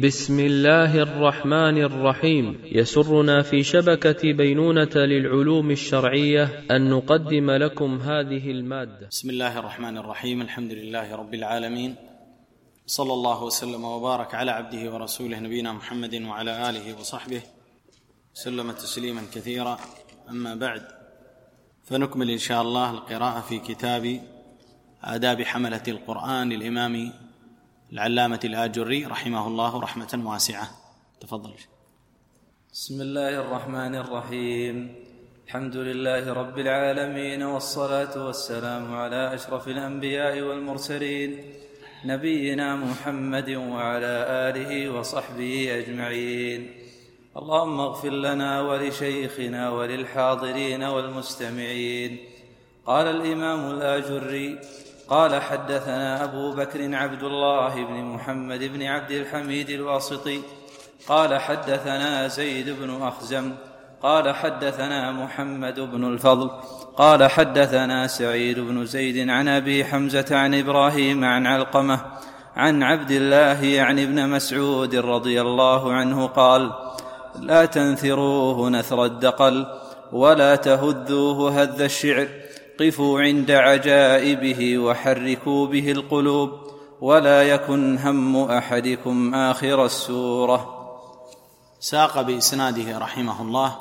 بسم الله الرحمن الرحيم. يسرنا في شبكة بينونة للعلوم الشرعية أن نقدم لكم هذه المادة. بسم الله الرحمن الرحيم. الحمد لله رب العالمين، صلى الله وسلم وبارك على عبده ورسوله نبينا محمد وعلى آله وصحبه سلم تسليما كثيرا. أما بعد، فنكمل إن شاء الله القراءة في كتاب آداب حملة القرآن للإمام العلامة الآجري رحمه الله رحمة واسعة. تفضل. بسم الله الرحمن الرحيم. الحمد لله رب العالمين، والصلاة والسلام على أشرف الأنبياء والمرسلين نبينا محمد وعلى آله وصحبه أجمعين. اللهم اغفر لنا ولشيخنا وللحاضرين والمستمعين. قال الإمام الآجري: قال حدثنا أبو بكر عبد الله بن محمد بن عبد الحميد الواسطي قال حدثنا زيد بن أخزم قال حدثنا محمد بن الفضل قال حدثنا سعيد بن زيد عن أبي حمزة عن إبراهيم عن علقمة عن عبد الله يعني ابن مسعود رضي الله عنه قال: لا تنثروه نثر الدقل ولا تهذوه هذ الشعر، قفوا عند عجائبه وحركوا به القلوب، ولا يكن هم أحدكم آخر السورة. ساق بإسناده رحمه الله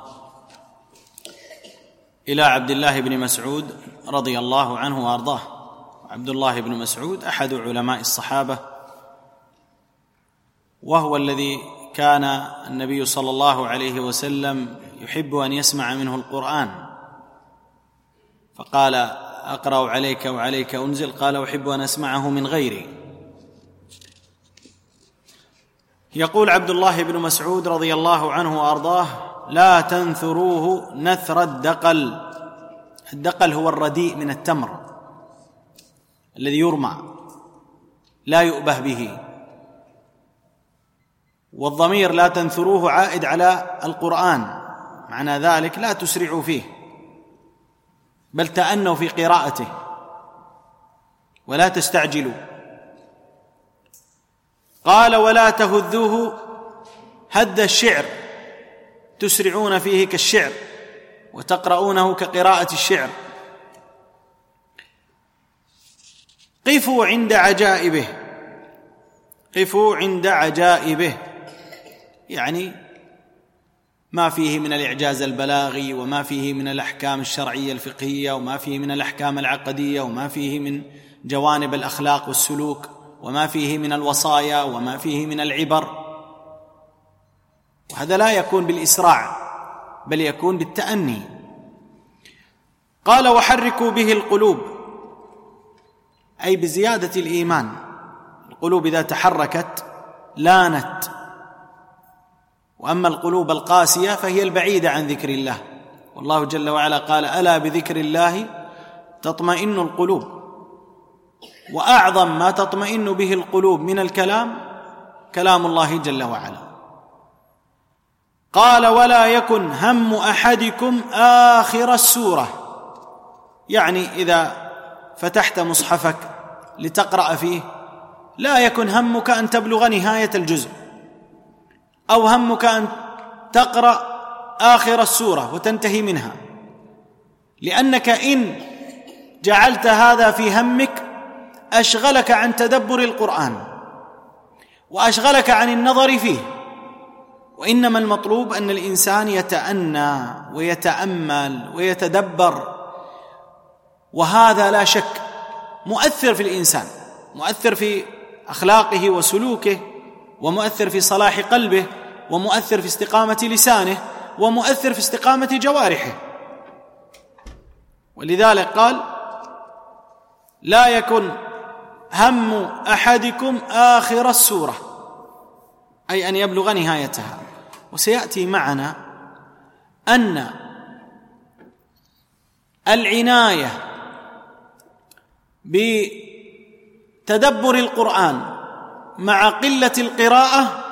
إلى عبد الله بن مسعود رضي الله عنه وأرضاه. عبد الله بن مسعود أحد علماء الصحابة، وهو الذي كان النبي صلى الله عليه وسلم يحب أن يسمع منه القرآن، فقال: أقرأ عليك وعليك أنزل، قال: أحب أن أسمعه من غيري. يقول عبد الله بن مسعود رضي الله عنه وأرضاه: لا تنثروه نثر الدقل. الدقل هو الرديء من التمر الذي يرمى لا يؤبه به، والضمير لا تنثروه عائد على القرآن، معنى ذلك لا تسرعوا فيه، بل تأنوا في قراءته ولا تستعجلوا. قال: ولا تهذوه هد الشعر، تسرعون فيه كالشعر وتقرؤونه كقراءة الشعر. قفوا عند عجائبه. قفوا عند عجائبه يعني ما فيه من الإعجاز البلاغي، وما فيه من الأحكام الشرعية الفقهية، وما فيه من الأحكام العقدية، وما فيه من جوانب الأخلاق والسلوك، وما فيه من الوصايا، وما فيه من العبر. وهذا لا يكون بالإسراع، بل يكون بالتأني. قال: وحركوا به القلوب، أي بزيادة الإيمان. القلوب إذا تحركت لانت، وأما القلوب القاسية فهي البعيدة عن ذكر الله. والله جل وعلا قال: ألا بذكر الله تطمئن القلوب. وأعظم ما تطمئن به القلوب من الكلام كلام الله جل وعلا. قال: ولا يكن هم أحدكم آخر السورة، يعني إذا فتحت مصحفك لتقرأ فيه لا يكن همك أن تبلغ نهاية الجزء، أو همك أن تقرأ آخر السورة وتنتهي منها، لأنك إن جعلت هذا في همك أشغلك عن تدبر القرآن وأشغلك عن النظر فيه. وإنما المطلوب أن الإنسان يتأنى ويتأمل ويتدبر، وهذا لا شك مؤثر في الإنسان، مؤثر في أخلاقه وسلوكه، ومؤثر في صلاح قلبه، ومؤثر في استقامة لسانه، ومؤثر في استقامة جوارحه. ولذلك قال: لا يكن هم أحدكم آخر السورة، أي أن يبلغ نهايتها. وسيأتي معنا أن العناية بتدبر القرآن مع قلة القراءة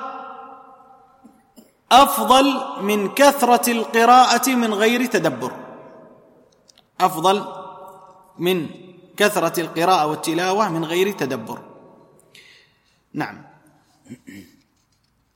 أفضل من كثرة القراءة من غير تدبر، أفضل من كثرة القراءة والتلاوة من غير تدبر. نعم.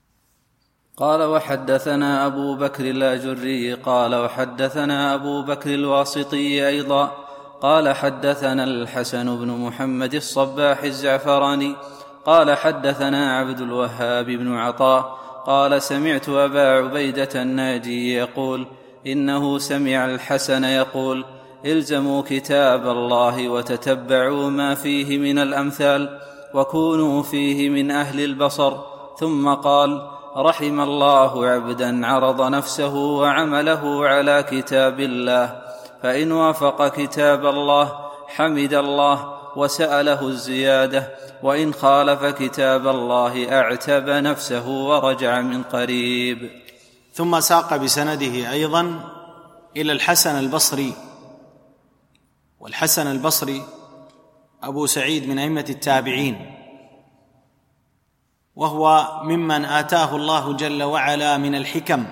قال وحدثنا أبو بكر الآجري قال وحدثنا أبو بكر الواسطي أيضا قال حدثنا الحسن بن محمد الصباح الزعفراني قال حدثنا عبد الوهاب بن عطاء قال سمعت أبا عبيدة الناجي يقول إنه سمع الحسن يقول الزموا كتاب الله وتتبعوا ما فيه من الأمثال وكونوا فيه من أهل البصر. ثم قال رحم الله عبدا عرض نفسه وعمله على كتاب الله، فإن وافق كتاب الله حمد الله وسأله الزيادة، وإن خالف كتاب الله أعتب نفسه ورجع من قريب. ثم ساق بسنده أيضا إلى الحسن البصري، والحسن البصري أبو سعيد من أئمة التابعين، وهو ممن آتاه الله جل وعلا من الحكم،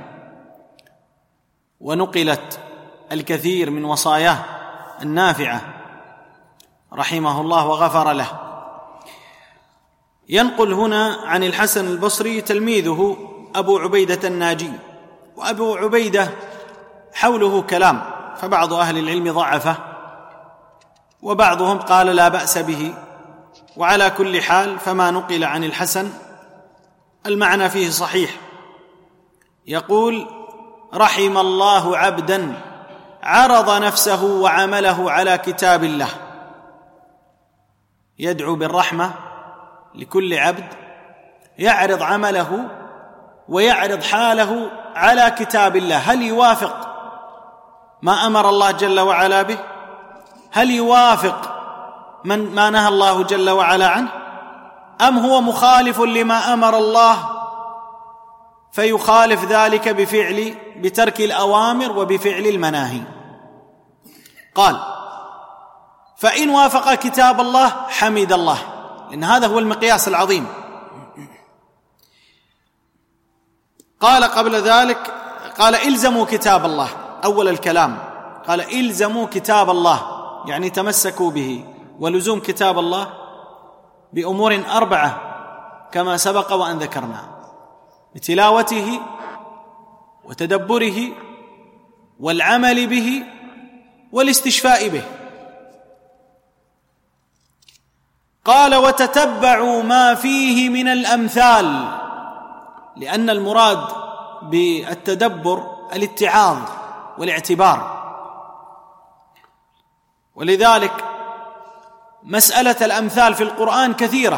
ونقلت الكثير من وصاياه النافعة رحمه الله وغفر له. ينقل هنا عن الحسن البصري تلميذه أبو عبيدة الناجي، وأبو عبيدة حوله كلام، فبعض أهل العلم ضعفه وبعضهم قال لا بأس به، وعلى كل حال فما نقل عن الحسن المعنى فيه صحيح. يقول رحم الله عبدا عرض نفسه وعمله على كتاب الله، يدعو بالرحمة لكل عبد يعرض عمله ويعرض حاله على كتاب الله، هل يوافق ما أمر الله جل وعلا به؟ هل يوافق ما نهى الله جل وعلا عنه؟ أم هو مخالف لما أمر الله فيخالف ذلك بترك الأوامر وبفعل المناهي؟ قال فإن وافق كتاب الله حمد الله، لأن هذا هو المقياس العظيم. قال قبل ذلك قال إلزموا كتاب الله، أول الكلام قال إلزموا كتاب الله، يعني تمسكوا به. ولزوم كتاب الله بأمور 4 كما سبق وأن ذكرنا: بتلاوته وتدبره والعمل به والاستشفاء به. قال وتتبعوا ما فيه من الأمثال، لأن المراد بالتدبر الاتعاظ والاعتبار، ولذلك مسألة الأمثال في القرآن كثيرة،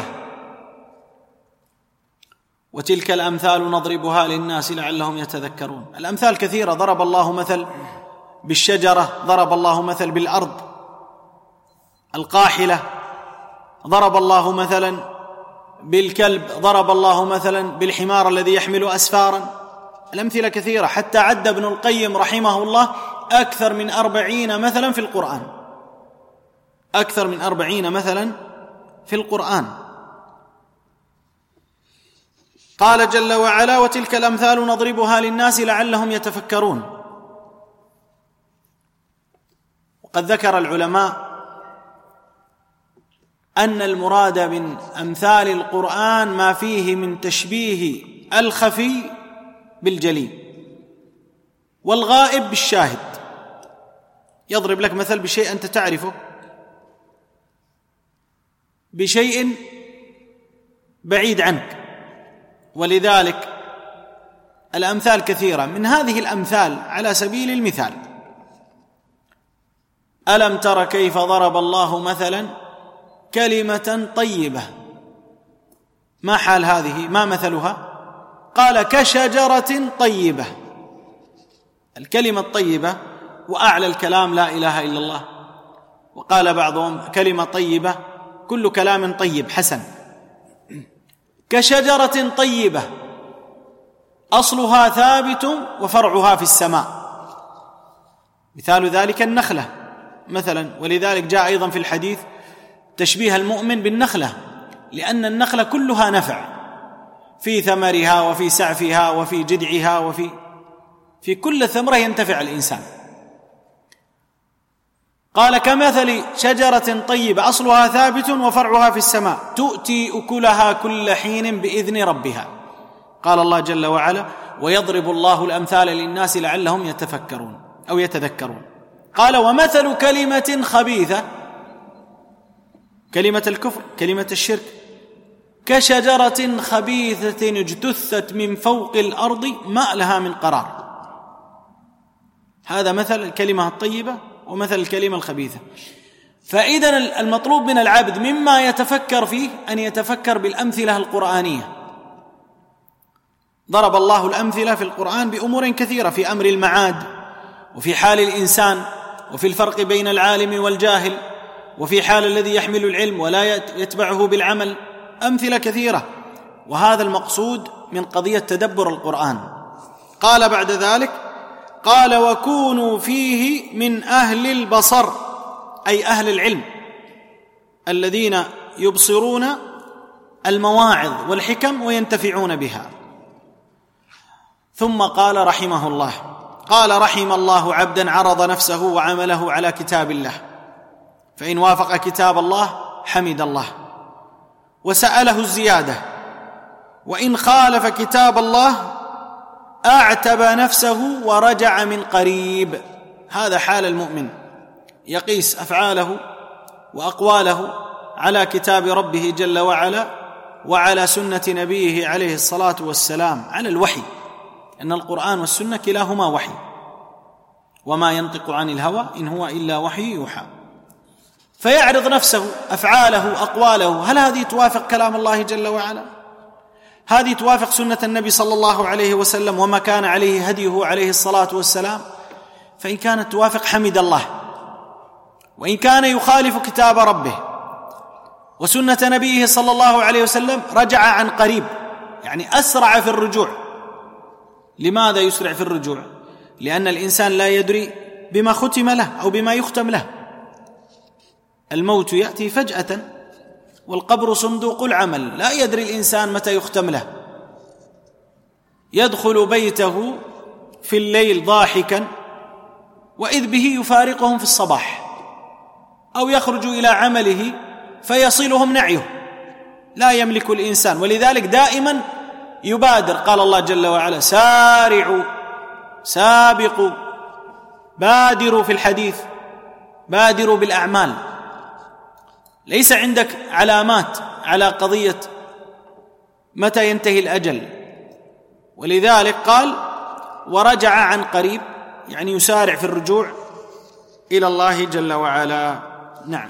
وتلك الأمثال نضربها للناس لعلهم يتذكرون. الأمثال كثيرة، ضرب الله مثل بالشجرة، ضرب الله مثل بالأرض القاحلة، ضرب الله مثلا بالكلب، ضرب الله مثلا بالحمار الذي يحمل أسفارا. الأمثلة كثيرة، حتى عد ابن القيم رحمه الله أكثر من 40 مثلا في القرآن، أكثر من 40 مثلا في القرآن. قال جل وعلا وتلك الأمثال نضربها للناس لعلهم يتفكرون. وقد ذكر العلماء أن المراد من أمثال القرآن ما فيه من تشبيه الخفي بالجلي والغائب بالشاهد. يضرب لك مثل بشيء أنت تعرفه بشيء بعيد عنك، ولذلك الأمثال كثيرة. من هذه الأمثال على سبيل المثال: ألم تر كيف ضرب الله مثلا كلمة طيبة، ما حال هذه؟ ما مثلها؟ قال كشجرة طيبة. الكلمة الطيبة وأعلى الكلام لا إله إلا الله، وقال بعضهم كلمة طيبة كل كلام طيب حسن. كشجرة طيبة أصلها ثابت وفرعها في السماء، مثال ذلك النخلة مثلا. ولذلك جاء أيضا في الحديث تشبيه المؤمن بالنخلة، لأن النخلة كلها نفع، في ثمرها وفي سعفها وفي جذعها وفي كل ثمرة ينتفع الإنسان. قال كمثل شجرة طيبة أصلها ثابت وفرعها في السماء تؤتي أكلها كل حين بإذن ربها. قال الله جل وعلا: ويضرب الله الأمثال للناس لعلهم يتفكرون أو يتذكرون. قال: ومثل كلمة خبيثة، كلمة الكفر، كلمة الشرك، كشجرة خبيثة اجتثت من فوق الأرض ما لها من قرار. هذا مثل الكلمة الطيبة ومثل الكلمة الخبيثة. فإذن المطلوب من العبد مما يتفكر فيه أن يتفكر بالأمثلة القرآنية. ضرب الله الأمثلة في القرآن بأمور كثيرة، في أمر المعاد، وفي حال الإنسان، وفي الفرق بين العالم والجاهل، وفي حال الذي يحمل العلم ولا يتبعه بالعمل، أمثلة كثيرة. وهذا المقصود من قضية تدبر القرآن. قال بعد ذلك: قال: وكونوا فيه من أهل البصر، أي أهل العلم الذين يبصرون المواعظ والحكم وينتفعون بها. ثم قال رحمه الله: قال: رحم الله عبدا عرض نفسه وعمله على كتاب الله، فإن وافق كتاب الله حمد الله وسأله الزيادة، وإن خالف كتاب الله أعتب نفسه ورجع من قريب. هذا حال المؤمن، يقيس أفعاله وأقواله على كتاب ربه جل وعلا وعلى سنة نبيه عليه الصلاة والسلام، على الوحي، أن القرآن والسنة كلاهما وحي، وما ينطق عن الهوى إن هو إلا وحي يوحى. فيعرض نفسه، أفعاله، أقواله، هل هذه توافق كلام الله جل وعلا؟ هذه توافق سنة النبي صلى الله عليه وسلم وما كان عليه هديه عليه الصلاة والسلام؟ فإن كانت توافق حمد الله، وإن كان يخالف كتاب ربه وسنة نبيه صلى الله عليه وسلم رجع عن قريب، يعني أسرع في الرجوع. لماذا يسرع في الرجوع؟ لأن الإنسان لا يدري بما ختم له أو بما يختم له. الموت يأتي فجأة، والقبر صندوق العمل، لا يدري الإنسان متى يختم له. يدخل بيته في الليل ضاحكا وإذ به يفارقهم في الصباح، أو يخرج إلى عمله فيصلهم نعيه. لا يملك الإنسان، ولذلك دائما يبادر. قال الله جل وعلا: سارعوا، سابقوا، بادروا في الحديث، بادروا بالأعمال. ليس عندك علامات على قضية متى ينتهي الأجل، ولذلك قال: ورجع عن قريب، يعني يسارع في الرجوع إلى الله جل وعلا. نعم.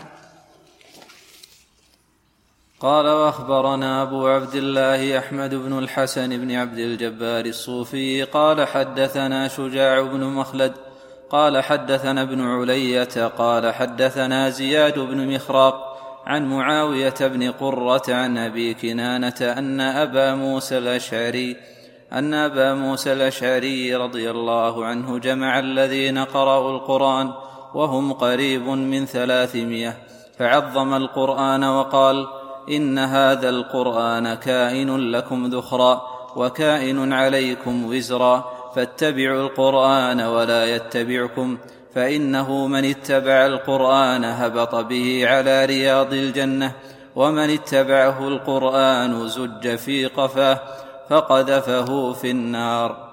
قال: وأخبرنا أبو عبد الله أحمد بن الحسن بن عبد الجبار الصوفي قال: حدثنا شجاع بن مخلد قال: حدثنا ابن علية قال: حدثنا زياد بن مخراق عن معاوية بن قرة عن أبي كنانة أن أبا موسى الأشعري رضي الله عنه جمع الذين قرأوا القرآن وهم قريب من 300، فعظم القرآن وقال: إن هذا القرآن كائن لكم ذخرا وكائن عليكم وزرا، فاتبعوا القرآن ولا يتبعكم، فإنه من اتبع القرآن هبط به على رياض الجنة، ومن اتبعه القرآن زج في قفاه فقذفه في النار.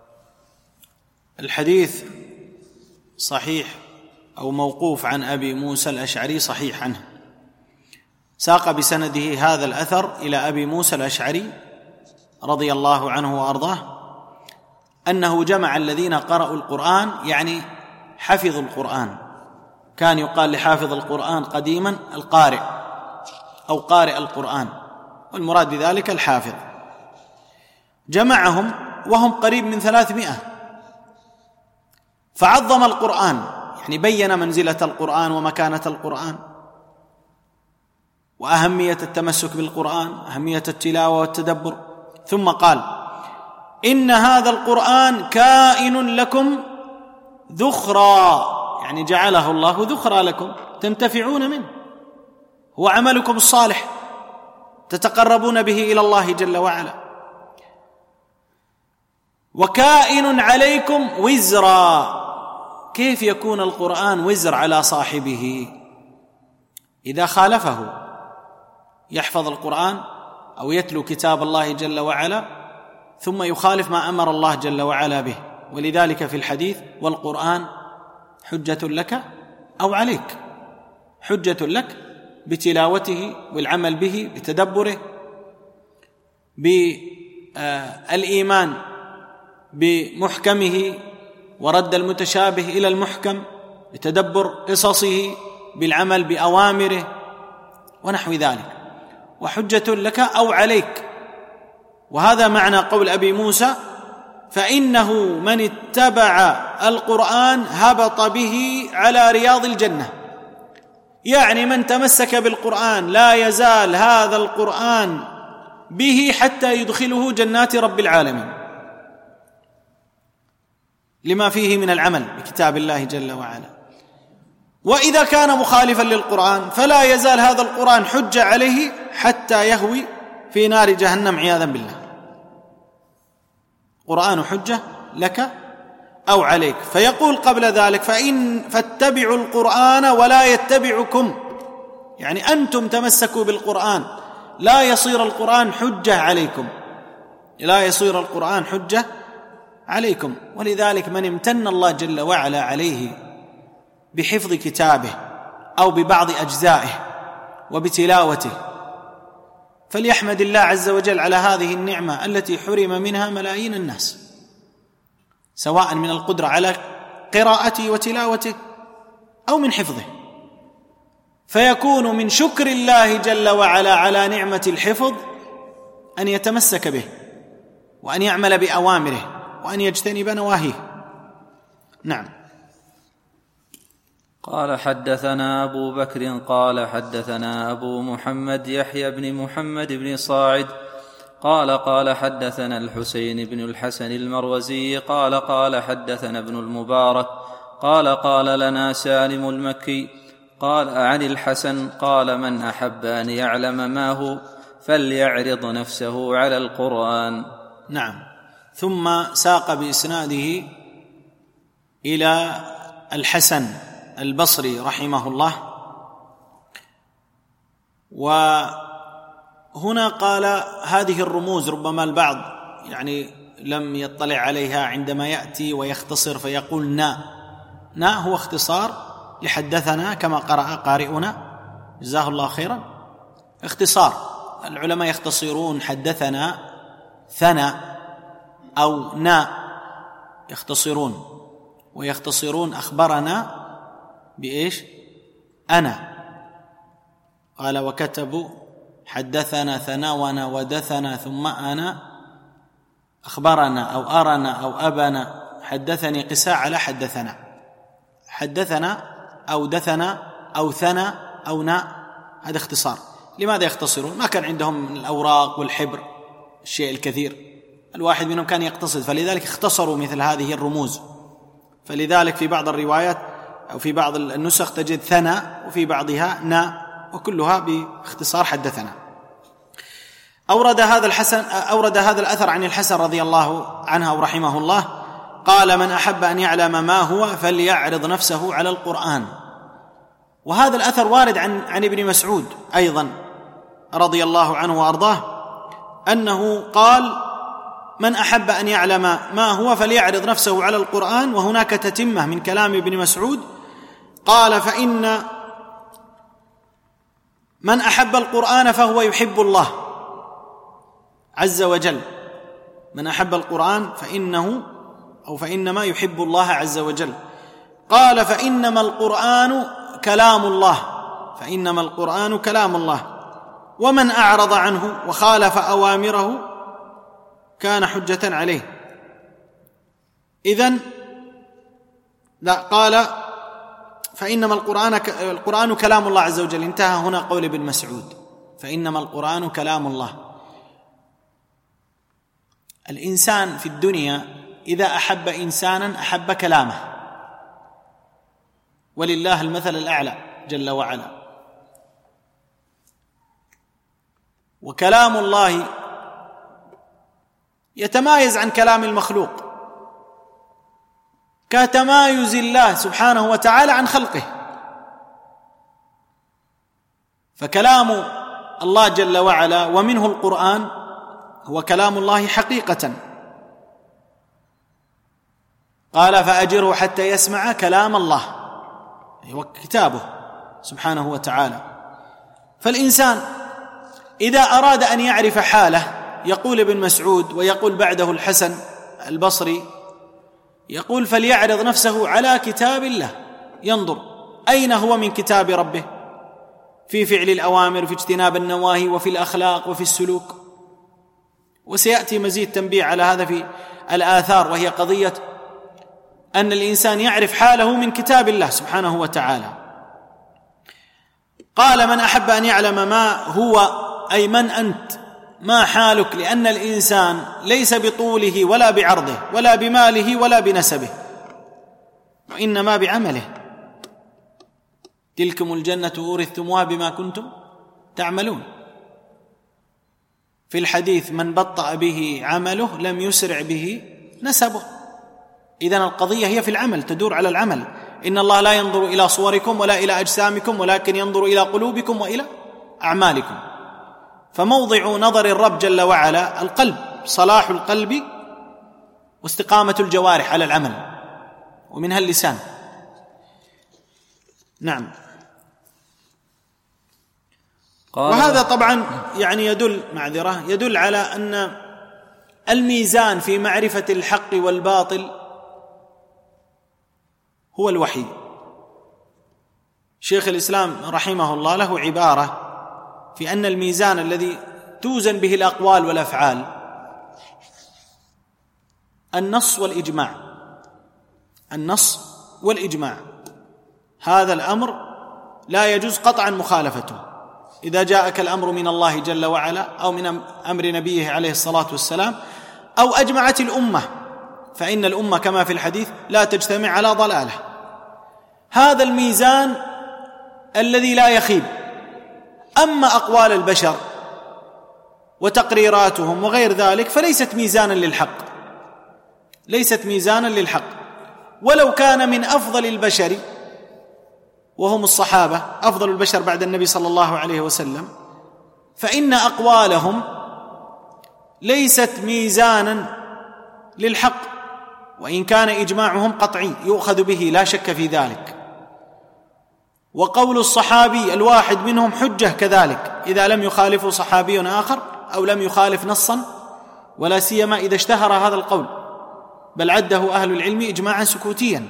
الحديث صحيح أو موقوف عن أبي موسى الأشعري، صحيح عنه، ساق بسنده هذا الأثر إلى أبي موسى الأشعري رضي الله عنه وأرضاه أنه جمع الذين قرأوا القرآن، يعني حفظوا القرآن. كان يقال لحافظ القرآن قديما القارئ أو قارئ القرآن، والمراد بذلك الحافظ. جمعهم وهم قريب من 300، فعظم القرآن، يعني بين منزلة القرآن ومكانة القرآن وأهمية التمسك بالقرآن، أهمية التلاوة والتدبر. ثم قال: إن هذا القرآن كائن لكم ذخرا، يعني جعله الله ذخرا لكم تنتفعون منه، هو عملكم الصالح تتقربون به إلى الله جل وعلا. وكائن عليكم وزرا، كيف يكون القرآن وزر على صاحبه؟ إذا خالفه، يحفظ القرآن أو يتلو كتاب الله جل وعلا ثم يخالف ما أمر الله جل وعلا به. ولذلك في الحديث: والقرآن حجة لك أو عليك. حجة لك بتلاوته والعمل به بتدبره، بالإيمان بمحكمه ورد المتشابه إلى المحكم، بتدبر قصصه، بالعمل بأوامره ونحو ذلك. وحجة لك أو عليك، وهذا معنى قول أبي موسى: فإنه من اتبع القرآن هبط به على رياض الجنة. يعني من تمسك بالقرآن لا يزال هذا القرآن به حتى يدخله جنات رب العالمين، لما فيه من العمل بكتاب الله جل وعلا. وإذا كان مخالفا للقرآن فلا يزال هذا القرآن حجة عليه حتى يهوي في نار جهنم عياذا بالله. قرآن حجة لك أو عليك. فيقول قبل ذلك: فاتبعوا القرآن ولا يتبعكم، يعني أنتم تمسكوا بالقرآن، لا يصير القرآن حجة عليكم، لا يصير القرآن حجة عليكم. ولذلك من امتن الله جل وعلا عليه بحفظ كتابه أو ببعض أجزائه وبتلاوته فليحمد الله عز وجل على هذه النعمة التي حرم منها ملايين الناس، سواء من القدرة على قراءته وتلاوته أو من حفظه. فيكون من شكر الله جل وعلا على نعمة الحفظ أن يتمسك به وأن يعمل بأوامره وأن يجتنب نواهيه. نعم. قال: حدثنا أبو بكر قال حدثنا أبو محمد يحيى بن محمد بن صاعد قال حدثنا الحسين بن الحسن المروزي قال حدثنا ابن المبارك قال لنا سالم المكي قال عن الحسن قال: من أحب أن يعلم ما هو فليعرض نفسه على القرآن. نعم. ثم ساق بإسناده إلى الحسن البصري رحمه الله. وهنا قال هذه الرموز ربما البعض يعني لم يطلع عليها عندما يأتي ويختصر فيقول نا هو اختصار لحدثنا كما قرأ قارئنا جزاه الله خيرا. اختصار، العلماء يختصرون حدثنا ثنى أو يختصرون، ويختصرون أخبرنا بإيش؟ أنا. قال: وكتبوا حدثنا ثناونا ودثنا ثم أنا أخبرنا أو أرنا أو أبنا حدثني قساء على حدثنا أو دثنا أو ثنى أو هذا اختصار. لماذا يختصرون؟ ما كان عندهم من الأوراق والحبر الشيء الكثير، الواحد منهم كان يقتصد، فلذلك اختصروا مثل هذه الرموز. فلذلك في بعض الروايات أو في بعض النسخ تجد ثنى وفي بعضها وكلها باختصار حدثنا. أورد هذا الأثر عن الحسن رضي الله عنه ورحمه الله قال: من أحب أن يعلم ما هو فليعرض نفسه على القرآن. وهذا الأثر وارد عن ابن مسعود أيضا رضي الله عنه وأرضاه أنه قال: من أحب أن يعلم ما هو فليعرض نفسه على القرآن. وهناك تتمة من كلام ابن مسعود قال: فإن من أحب القرآن فهو يحب الله عز وجل. من أحب القرآن فإنما يحب الله عز وجل. قال: فإنما القرآن كلام الله ومن أعرض عنه وخالف أوامره كان حجة عليه. إذن قال: فإنما القرآن كلام الله عز وجل. انتهى هنا قول ابن مسعود: فإنما القرآن كلام الله. الإنسان في الدنيا إذا أحب إنسانا أحب كلامه، ولله المثل الأعلى جل وعلا. وكلام الله يتمايز عن كلام المخلوق كتمايز الله سبحانه وتعالى عن خلقه. فكلام الله جل وعلا ومنه القرآن هو كلام الله حقيقة، قال فأجره حتى يسمع كلام الله، هو كتابه سبحانه وتعالى. فالإنسان إذا أراد أن يعرف حاله، يقول ابن مسعود ويقول بعده الحسن البصري، يقول فليعرض نفسه على كتاب الله، ينظر أين هو من كتاب ربه في فعل الأوامر وفي اجتناب النواهي وفي الأخلاق وفي السلوك. وسيأتي مزيد تنبيه على هذا في الآثار، وهي قضية أن الإنسان يعرف حاله من كتاب الله سبحانه وتعالى. قال من أحب أن يعلم ما هو، أي من أنت، ما حالك، لأن الإنسان ليس بطوله ولا بعرضه ولا بماله ولا بنسبه، وإنما بعمله. تلكم الجنة أورثتموها بما كنتم تعملون. في الحديث من بطأ به عمله لم يسرع به نسبه. إذن القضية هي في العمل، تدور على العمل. إن الله لا ينظر إلى صوركم ولا إلى أجسامكم ولكن ينظر إلى قلوبكم وإلى أعمالكم. فموضع نظر الرب جل وعلا القلب، صلاح القلب واستقامة الجوارح على العمل، ومنها اللسان. نعم. وهذا طبعا يعني يدل على أن الميزان في معرفة الحق والباطل هو الوحي. شيخ الإسلام رحمه الله له عبارة في أن الميزان الذي توزن به الأقوال والأفعال النص والإجماع. النص والإجماع، هذا الأمر لا يجوز قطعا مخالفته. إذا جاءك الأمر من الله جل وعلا أو من أمر نبيه عليه الصلاة والسلام أو أجمعت الأمة، فإن الأمة كما في الحديث لا تجتمع على ضلالة. هذا الميزان الذي لا يخيب. أما أقوال البشر وتقريراتهم وغير ذلك فليست ميزانا للحق، ليست ميزانا للحق. ولو كان من أفضل البشر وهم الصحابة، أفضل البشر بعد النبي صلى الله عليه وسلم، فإن أقوالهم ليست ميزانا للحق، وإن كان إجماعهم قطعي يؤخذ به لا شك في ذلك. وقول الصحابي الواحد منهم حجة كذلك إذا لم يخالفه صحابي آخر أو لم يخالف نصا، ولا سيما إذا اشتهر هذا القول، بل عده أهل العلم إجماعا سكوتيا.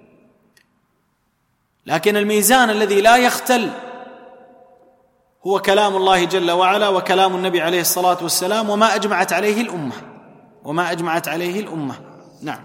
لكن الميزان الذي لا يختل هو كلام الله جل وعلا وكلام النبي عليه الصلاة والسلام وما أجمعت عليه الأمة، وما أجمعت عليه الأمة. نعم.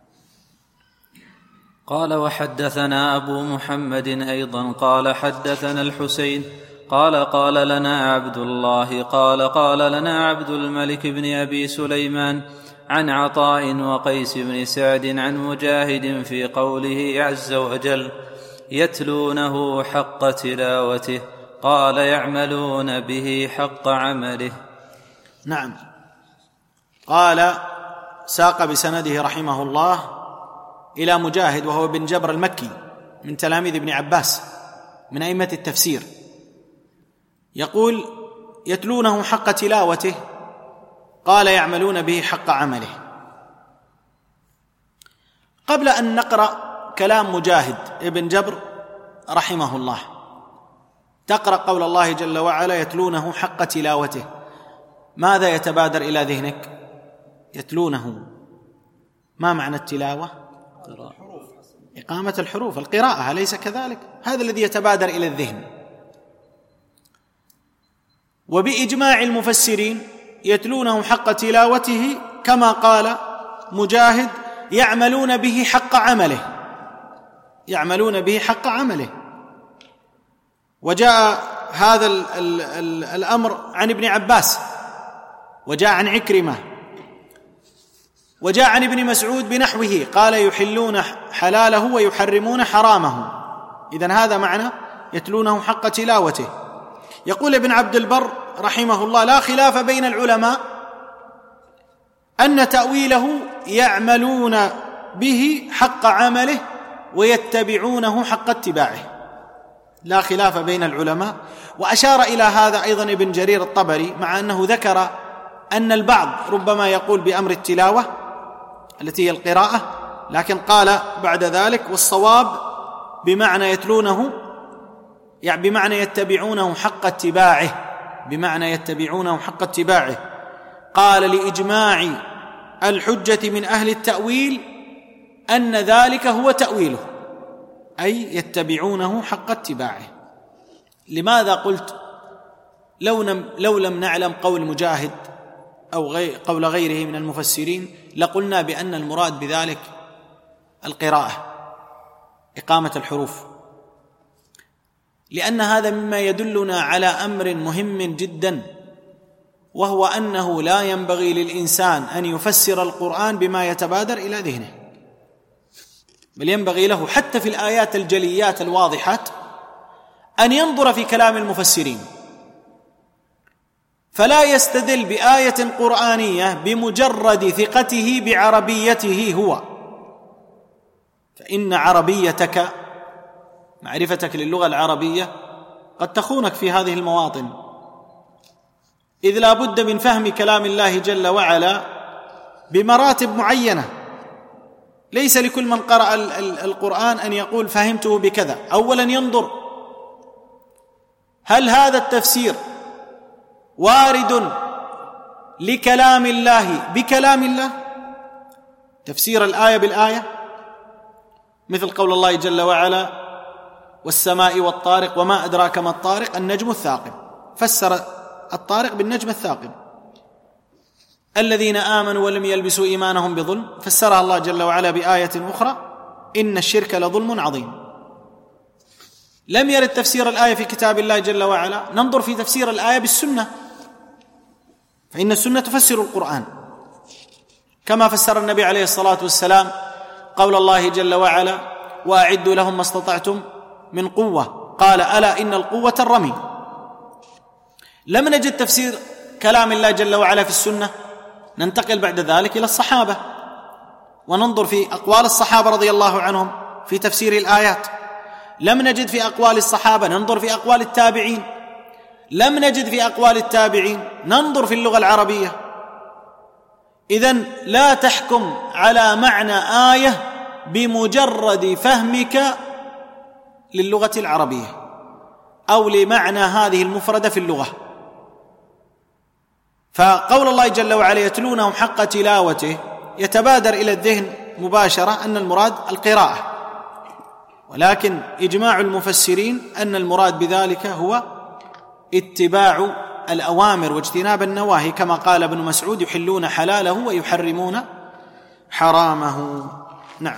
قال وحدثنا أبو محمد أيضا قال حدثنا الحسين قال لنا عبد الله قال لنا عبد الملك بن أبي سليمان عن عطاء وقيس بن سعد عن مجاهد في قوله عز وجل يتلونه حق تلاوته، قال يعملون به حق عمله. نعم. قال ساق بسنده رحمه الله إلى مجاهد وهو بن جبر المكي من تلاميذ ابن عباس من أئمة التفسير، يقول يتلونه حق تلاوته، قال يعملون به حق عمله. قبل أن نقرأ كلام مجاهد ابن جبر رحمه الله، تقرأ قول الله جل وعلا يتلونه حق تلاوته، ماذا يتبادر إلى ذهنك؟ يتلونه، ما معنى التلاوة؟ إقامة الحروف، القراءة، أليس كذلك؟ هذا الذي يتبادر إلى الذهن. وبإجماع المفسرين يتلونه حق تلاوته كما قال مجاهد يعملون به حق عمله، يعملون به حق عمله. وجاء هذا الأمر عن ابن عباس، وجاء عن عكرمة، وجاء عن ابن مسعود بنحوه، قال يحلون حلاله ويحرمون حرامه. إذن هذا معنى يتلونه حق تلاوته. يقول ابن عبد البر رحمه الله لا خلاف بين العلماء أن تأويله يعملون به حق عمله ويتبعونه حق اتباعه، لا خلاف بين العلماء. وأشار إلى هذا أيضا ابن جرير الطبري، مع أنه ذكر أن البعض ربما يقول بأمر التلاوة التي هي القراءة لكن قال بعد ذلك والصواب بمعنى يتلونه، يعني بمعنى يتبعونه حق اتباعه، بمعنى يتبعونه حق اتباعه. قال لإجماع الحجة من أهل التأويل أن ذلك هو تأويله، أي يتبعونه حق اتباعه. لماذا قلت لو لم نعلم قول مجاهد أو قول غيره من المفسرين لقلنا بأن المراد بذلك القراءة، إقامة الحروف، لأن هذا مما يدلنا على أمر مهم جدا، وهو أنه لا ينبغي للإنسان أن يفسر القرآن بما يتبادر إلى ذهنه، بل ينبغي له حتى في الآيات الجليات الواضحات أن ينظر في كلام المفسرين، فلا يستدل بآية قرآنية بمجرد ثقته بعربيته هو، فإن عربيتك، معرفتك للغة العربية، قد تخونك في هذه المواطن، إذ لا بد من فهم كلام الله جل وعلا بمراتب معينة. ليس لكل من قرأ القرآن أن يقول فهمته بكذا. أولا ينظر هل هذا التفسير وارد لكلام الله بكلام الله، تفسير الآية بالآية، مثل قول الله جل وعلا والسماء والطارق وما أدراك ما الطارق النجم الثاقب، فسر الطارق بالنجم الثاقب. الذين آمنوا ولم يلبسوا إيمانهم بظلم، فسرها الله جل وعلا بآية أخرى إن الشرك لظلم عظيم. لم يرد تفسير الآية في كتاب الله جل وعلا، ننظر في تفسير الآية بالسنة، فإن السنة تفسر القرآن، كما فسر النبي عليه الصلاة والسلام قول الله جل وعلا وأعدوا لهم ما استطعتم من قوة، قال ألا إن القوة الرمي. لم نجد تفسير كلام الله جل وعلا في السنة، ننتقل بعد ذلك إلى الصحابة وننظر في أقوال الصحابة رضي الله عنهم في تفسير الآيات. لم نجد في أقوال الصحابة، ننظر في أقوال التابعين. لم نجد في أقوال التابعين، ننظر في اللغة العربية. إذن لا تحكم على معنى آية بمجرد فهمك للغة العربية أو لمعنى هذه المفردة في اللغة. فقول الله جل وعلا يتلونه حق تلاوته يتبادر إلى الذهن مباشرة أن المراد القراءة، ولكن إجماع المفسرين أن المراد بذلك هو اتباع الأوامر واجتناب النواهي، كما قال ابن مسعود يحلون حلاله ويحرمون حرامه. نعم.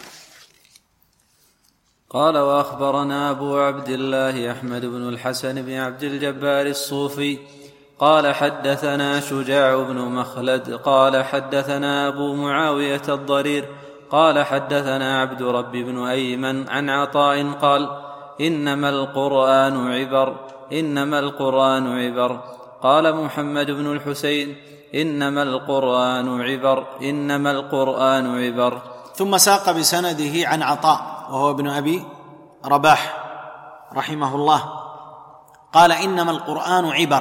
قال وأخبرنا أبو عبد الله أحمد بن الحسن بن عبد الجبار الصوفي قال حدثنا شجاع بن مخلد قال حدثنا أبو معاوية الضرير قال حدثنا عبد رب بن أيمن عن عطاء قال إنما القرآن عبر. قال محمد بن الحسين إنما القرآن عبر. ثم ساق بسنده عن عطاء وهو ابن أبي رباح رحمه الله قال إنما القرآن عبر،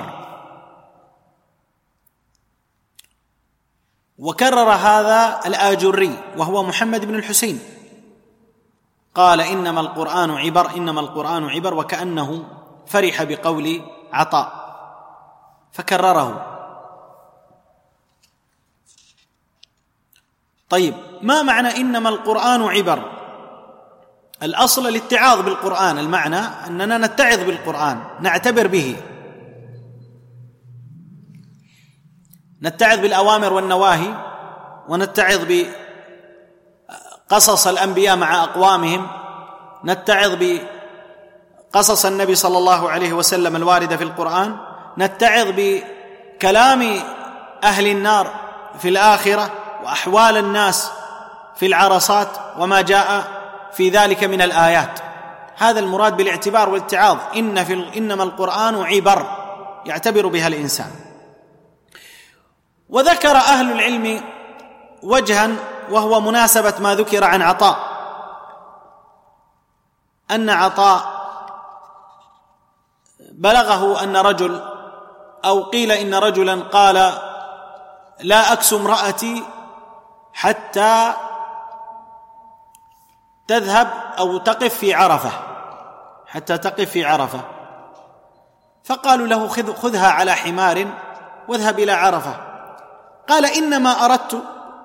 وكرر هذا الآجري وهو محمد بن الحسين، قال إنما القرآن عبر وكأنه فرح بقول عطاء فكرره. طيب، ما معنى إنما القرآن عبر؟ الأصل الاتعاظ بالقرآن، المعنى أننا نتعظ بالقرآن، نعتبر به، نتعظ بالأوامر والنواهي، ونتعظ بقصص الأنبياء مع أقوامهم، نتعظ بقصص النبي صلى الله عليه وسلم الواردة في القرآن، نتعظ بكلام أهل النار في الآخرة وأحوال الناس في العرصات وما جاء في ذلك من الآيات. هذا المراد بالاعتبار والاتعاظ. إنما القرآن عبر يعتبر بها الإنسان. وذكر أهل العلم وجها وهو مناسبة ما ذكر عن عطاء، أن عطاء بلغه أن رجل، أو قيل إن رجلا قال لا أكسو امرأتي حتى تذهب أو تقف في عرفة، حتى تقف في عرفة. فقالوا له خذها على حمار واذهب إلى عرفة. قال إنما أردت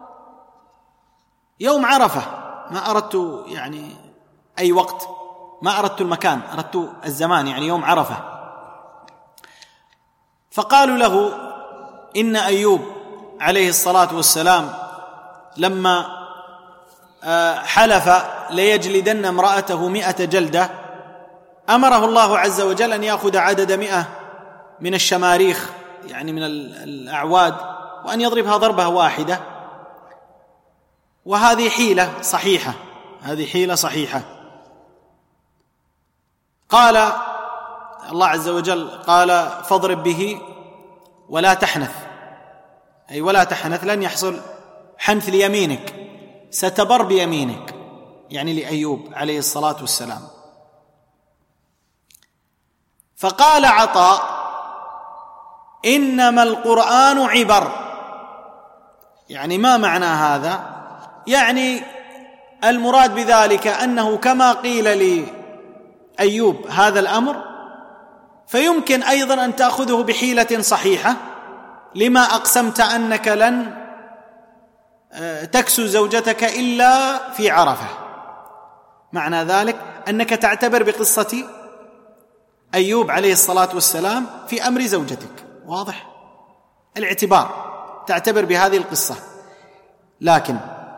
يوم عرفة، ما أردت يعني أي وقت، ما أردت المكان، أردت الزمان، يعني يوم عرفة. فقالوا له إن أيوب عليه الصلاة والسلام لما حلف ليجلدن امرأته 100 جلدة أمره الله عز وجل أن يأخذ عدد 100 من الشماريخ، يعني من الأعواد، وأن يضربها ضربة واحدة. وهذه حيلة صحيحة، هذه حيلة صحيحة. قال الله عز وجل قال فاضرب به ولا تحنث، أي ولا تحنث، لن يحصل حنث ليمينك، ستبر بيمينك، يعني لأيوب عليه الصلاة والسلام. فقال عطاء إنما القرآن عبر. يعني ما معنى هذا؟ يعني المراد بذلك أنه كما قيل لأيوب هذا الأمر، فيمكن أيضا أن تأخذه بحيلة صحيحة، لما أقسمت أنك لن تكسو زوجتك إلا في عرفة. معنى ذلك أنك تعتبر بقصة أيوب عليه الصلاة والسلام في أمر زوجتك، واضح الاعتبار، تعتبر بهذه القصة. لكن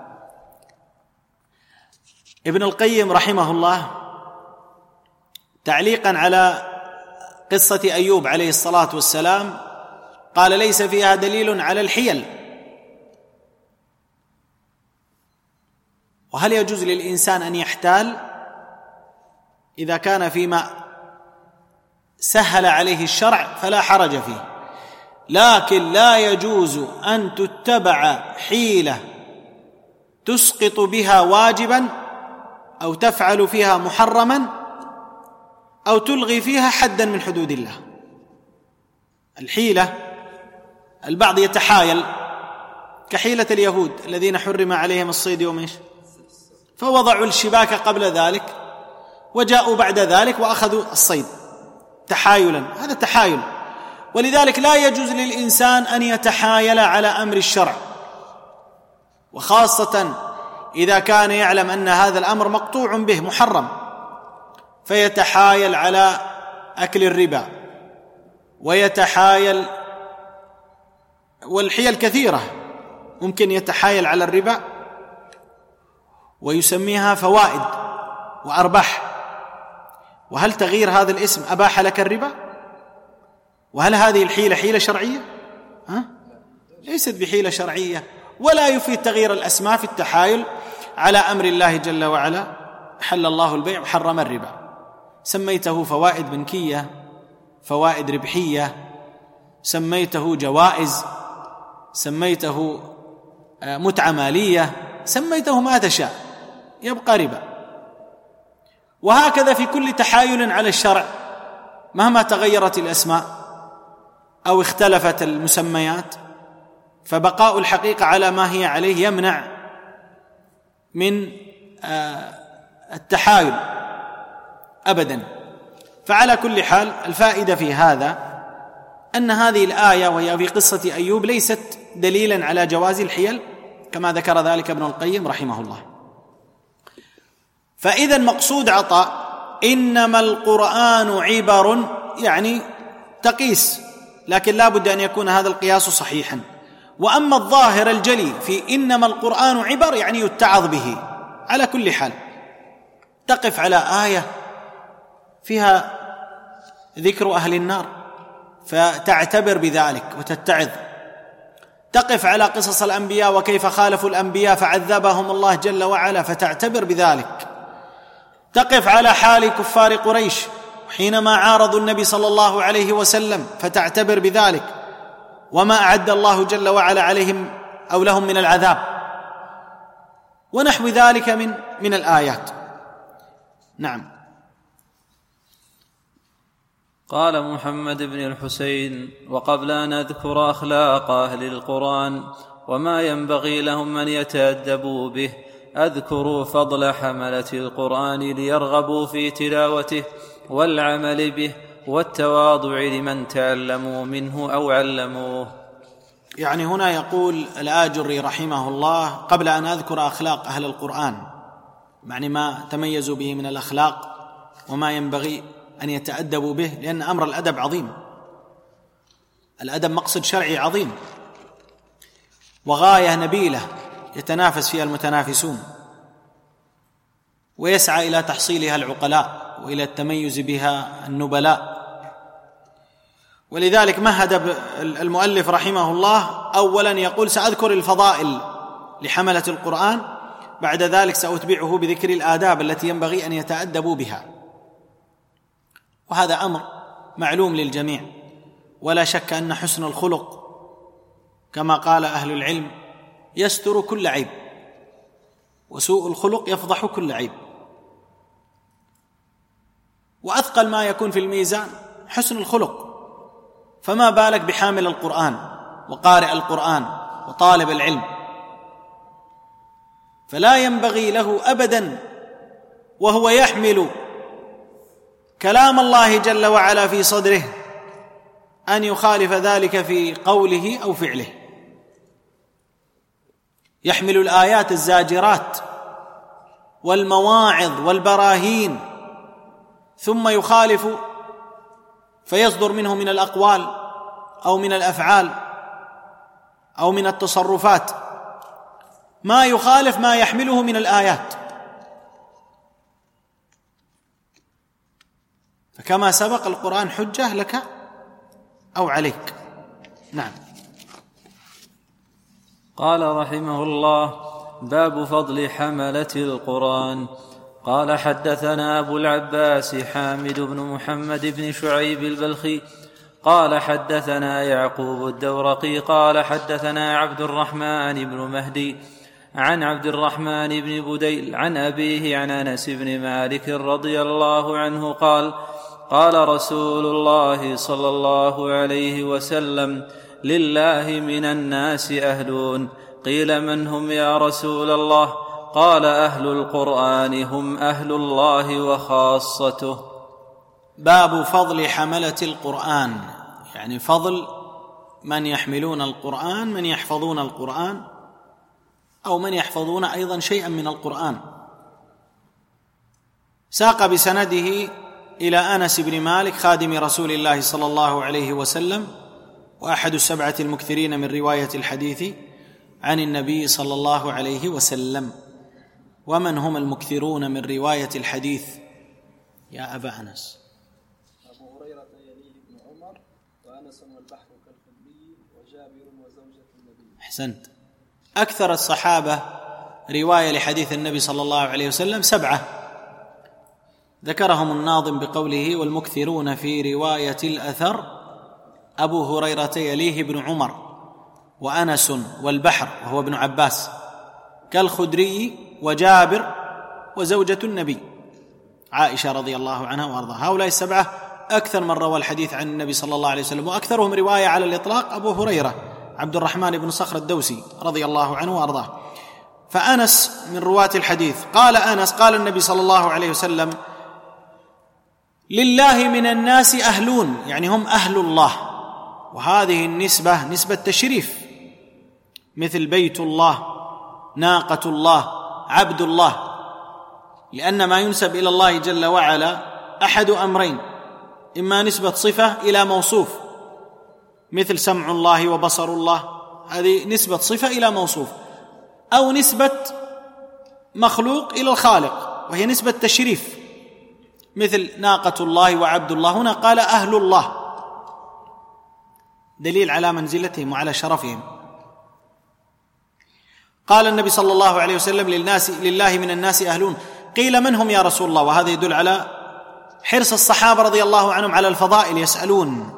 ابن القيم رحمه الله تعليقا على قصة أيوب عليه الصلاة والسلام قال ليس فيها دليل على الحيل. وهل يجوز للإنسان أن يحتال إذا كان فيما سهل عليه الشرع فلا حرج فيه، لكن لا يجوز أن تتبع حيلة تسقط بها واجبا أو تفعل فيها محرما أو تلغي فيها حدا من حدود الله. الحيلة البعض يتحايل كحيلة اليهود الذين حرم عليهم الصيد يوم ايش؟ فوضعوا الشباك قبل ذلك وجاءوا بعد ذلك وأخذوا الصيد تحايلا، هذا تحايل. ولذلك لا يجوز للإنسان أن يتحايل على أمر الشرع، وخاصة إذا كان يعلم أن هذا الأمر مقطوع به محرم، فيتحايل على أكل الربا، ويتحايل، والحيل كثيرة، ممكن يتحايل على الربا ويسميها فوائد وأرباح. وهل تغيير هذا الاسم أباح لك الربا؟ وهل هذه الحيلة حيلة شرعية؟ ليست بحيلة شرعية، ولا يفيد تغيير الأسماء في التحايل على أمر الله جل وعلا. حل الله البيع وحرم الربا، سميته فوائد بنكية، فوائد ربحية، سميته جوائز، سميته متعة مالية، سميته ما تشاء، يبقى ربا. وهكذا في كل تحايل على الشرع مهما تغيرت الأسماء أو اختلفت المسميات، فبقاء الحقيقة على ما هي عليه يمنع من التحايل أبدا. فعلى كل حال الفائدة في هذا أن هذه الآية وهي في قصة أيوب ليست دليلا على جواز الحيل كما ذكر ذلك ابن القيم رحمه الله. فإذا مقصود عطاء إنما القرآن عبر، يعني تقيس، لكن لا بد أن يكون هذا القياس صحيحا. وأما الظاهر الجلي في إنما القرآن عبر يعني يتعظ به على كل حال. تقف على آية فيها ذكر أهل النار فتعتبر بذلك وتتعظ، تقف على قصص الأنبياء وكيف خالفوا الأنبياء فعذبهم الله جل وعلا فتعتبر بذلك، تقف على حال كفار قريش حينما عارضوا النبي صلى الله عليه وسلم فتعتبر بذلك وما أعد الله جل وعلا عليهم أو لهم من العذاب ونحو ذلك من الآيات. نعم. قال محمد بن الحسين: وقبل أن أذكر أخلاق أهل القرآن وما ينبغي لهم أن يتأدبوا به، أذكروا فضل حملة القرآن ليرغبوا في تلاوته والعمل به والتواضع لمن تعلموا منه أو علموه. يعني هنا يقول الآجري رحمه الله: قبل أن أذكر أخلاق أهل القرآن، يعني ما تميزوا به من الأخلاق وما ينبغي أن يتأدبوا به، لأن أمر الأدب عظيم، الأدب مقصد شرعي عظيم وغاية نبيلة يتنافس فيها المتنافسون ويسعى إلى تحصيلها العقلاء وإلى التميز بها النبلاء. ولذلك مهد المؤلف رحمه الله أولا يقول: سأذكر الفضائل لحملة القرآن، بعد ذلك سأتبعه بذكر الآداب التي ينبغي أن يتأدبوا بها. وهذا أمر معلوم للجميع، ولا شك أن حسن الخلق كما قال أهل العلم يستر كل عيب، وسوء الخلق يفضح كل عيب. وأثقل ما يكون في الميزان حسن الخلق، فما بالك بحامل القرآن وقارئ القرآن وطالب العلم. فلا ينبغي له أبدا وهو يحمل كلام الله جل وعلا في صدره أن يخالف ذلك في قوله أو فعله. يحمل الآيات الزاجرات والمواعظ والبراهين ثم يخالف فيصدر منه من الأقوال أو من الأفعال أو من التصرفات ما يخالف ما يحمله من الآيات. فكما سبق القرآن حجة لك أو عليك. نعم. قال رحمه الله: باب فضل حملة القرآن. قال: حدثنا أبو العباس حامد بن محمد بن شعيب البلخي قال: حدثنا يعقوب الدورقي قال: حدثنا عبد الرحمن بن مهدي عن عبد الرحمن بن بديل عن أبيه عن أنس بن مالك رضي الله عنه قال: قال رسول الله صلى الله عليه وسلم: لله من الناس أهلون. قيل: من هم يا رسول الله؟ قال: أهل القرآن هم أهل الله وخاصته. باب فضل حملة القرآن، يعني فضل من يحملون القرآن، من يحفظون القرآن أو من يحفظون أيضا شيئا من القرآن. ساق بسنده إلى أنس بن مالك خادم رسول الله صلى الله عليه وسلم، وأحد السبعة المكثرين من رواية الحديث عن النبي صلى الله عليه وسلم. ومن هم المكثرون من رواية الحديث يا أبا أنس؟ أبو هريرة يليه ابن عمر، وأنس والبحر كالخدري، وجابر وزوجة النبي. أحسنت. أكثر الصحابة رواية لحديث النبي صلى الله عليه وسلم 7، ذكرهم الناظم بقوله: والمكثرون في رواية الأثر أبو هريرة يليه ابن عمر، وأنس والبحر وهو ابن عباس كالخدري، وجابر وزوجة النبي عائشة رضي الله عنها وأرضاها. هؤلاء 7 أكثر من روى الحديث عن النبي صلى الله عليه وسلم، وأكثرهم رواية على الإطلاق أبو هريرة عبد الرحمن بن صخر الدوسي رضي الله عنه وأرضاه. فأنس من رواة الحديث. قال أنس: قال النبي صلى الله عليه وسلم: لله من الناس أهلون، يعني هم أهل الله. وهذه النسبة نسبة تشريف، مثل بيت الله، ناقة الله، عبد الله، لأن ما ينسب إلى الله جل وعلا أحد أمرين: إما نسبة صفة إلى موصوف، مثل سمع الله وبصر الله، هذه نسبة صفة إلى موصوف، أو نسبة مخلوق إلى الخالق وهي نسبة تشريف، مثل ناقة الله وعبد الله. هنا قال أهل الله، دليل على منزلتهم وعلى شرفهم. قال النبي صلى الله عليه وسلم: لله من الناس أهلون. قيل: من هم يا رسول الله؟ وهذا يدل على حرص الصحابة رضي الله عنهم على الفضائل، يسألون.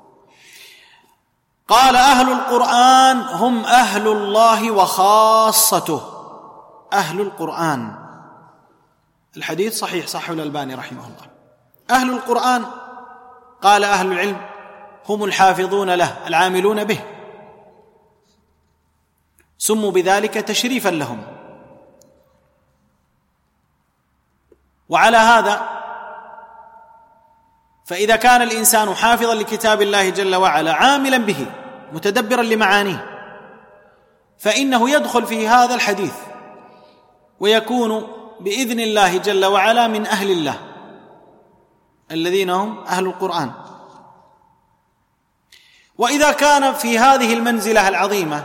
قال: أهل القرآن هم أهل الله وخاصته. أهل القرآن، الحديث صحيح، صححه الألباني رحمه الله. أهل القرآن، قال أهل العلم: هم الحافظون له العاملون به، سموا بذلك تشريفا لهم. وعلى هذا فإذا كان الإنسان حافظا لكتاب الله جل وعلا عاملا به متدبرا لمعانيه فإنه يدخل في هذا الحديث ويكون بإذن الله جل وعلا من أهل الله الذين هم أهل القرآن. وإذا كان في هذه المنزلة العظيمة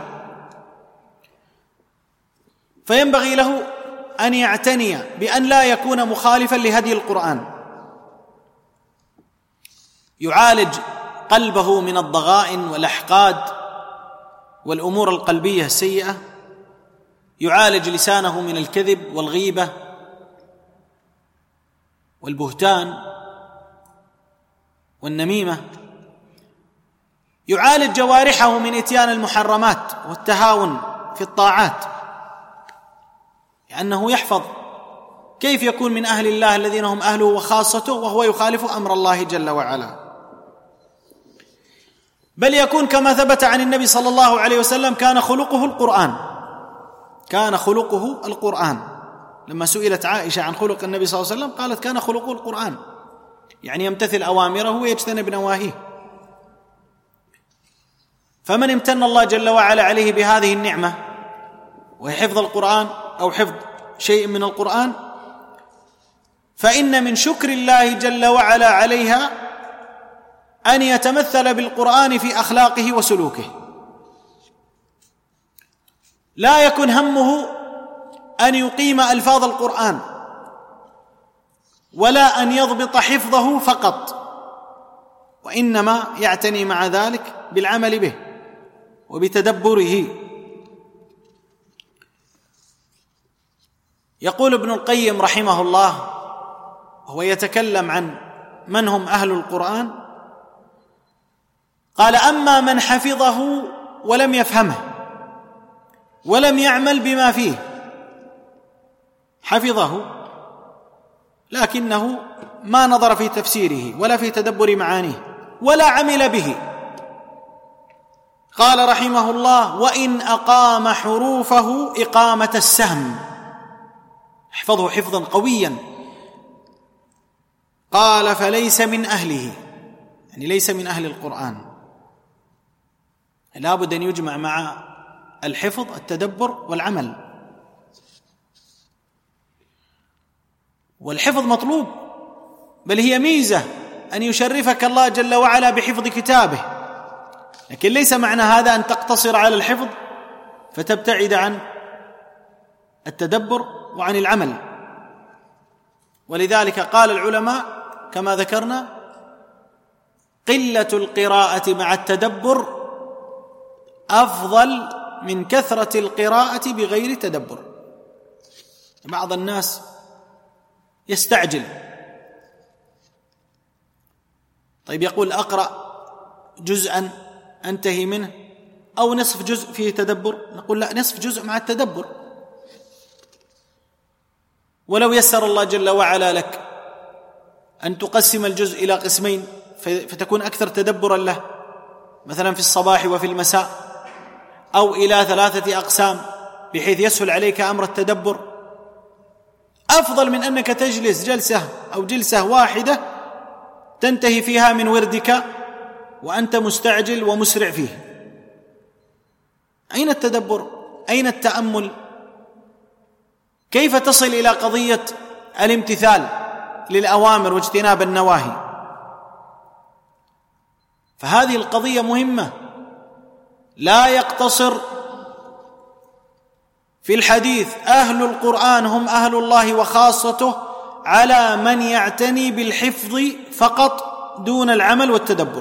فينبغي له أن يعتني بأن لا يكون مخالفا لهدي القرآن، يعالج قلبه من الضغائن والأحقاد والأمور القلبية السيئة، يعالج لسانه من الكذب والغيبة والبهتان والنميمة، يعالج جوارحه من إتيان المحرمات والتهاون في الطاعات، لأنه يحفظ كيف يكون من أهل الله الذين هم أهله وخاصته وهو يخالف أمر الله جل وعلا. بل يكون كما ثبت عن النبي صلى الله عليه وسلم كان خلقه القرآن، كان خلقه القرآن. لما سئلت عائشة عن خلق النبي صلى الله عليه وسلم قالت كان خلقه القرآن، يعني يمتثل أوامره ويجتنب نواهيه. فمن امتن الله جل وعلا عليه بهذه النعمة وهي حفظ القرآن أو حفظ شيء من القرآن، فإن من شكر الله جل وعلا عليها أن يتمثل بالقرآن في أخلاقه وسلوكه، لا يكن همه أن يقيم ألفاظ القرآن ولا أن يضبط حفظه فقط، وإنما يعتني مع ذلك بالعمل به وبتدبره. يقول ابن القيم رحمه الله وهو يتكلم عن من هم أهل القرآن، قال: أما من حفظه ولم يفهمه ولم يعمل بما فيه، حفظه لكنه ما نظر في تفسيره ولا في تدبر معانيه ولا عمل به، قال رحمه الله: وإن أقام حروفه إقامة السهم، احفظه حفظا قويا، قال فليس من أهله، يعني ليس من أهل القرآن. لا بد أن يجمع مع الحفظ التدبر والعمل، والحفظ مطلوب، بل هي ميزة أن يشرفك الله جل وعلا بحفظ كتابه، لكن ليس معنى هذا أن تقتصر على الحفظ فتبتعد عن التدبر وعن العمل. ولذلك قال العلماء كما ذكرنا: قلة القراءة مع التدبر أفضل من كثرة القراءة بغير تدبر. بعض الناس يستعجل، طيب يقول أقرأ جزءا أنتهي منه أو نصف جزء فيه تدبر، نقول لا، نصف جزء مع التدبر. ولو يسر الله جل وعلا لك أن تقسم الجزء إلى قسمين فتكون أكثر تدبرا له، مثلا في الصباح وفي المساء، أو إلى 3 أقسام بحيث يسهل عليك أمر التدبر، أفضل من أنك تجلس جلسة أو جلسة واحدة تنتهي فيها من وردك وأنت مستعجل ومسرع فيه. أين التدبر؟ أين التأمل؟ كيف تصل إلى قضية الامتثال للأوامر واجتناب النواهي؟ فهذه القضية مهمة. لا يقتصر في الحديث أهل القرآن هم أهل الله وخاصته على من يعتني بالحفظ فقط دون العمل والتدبر،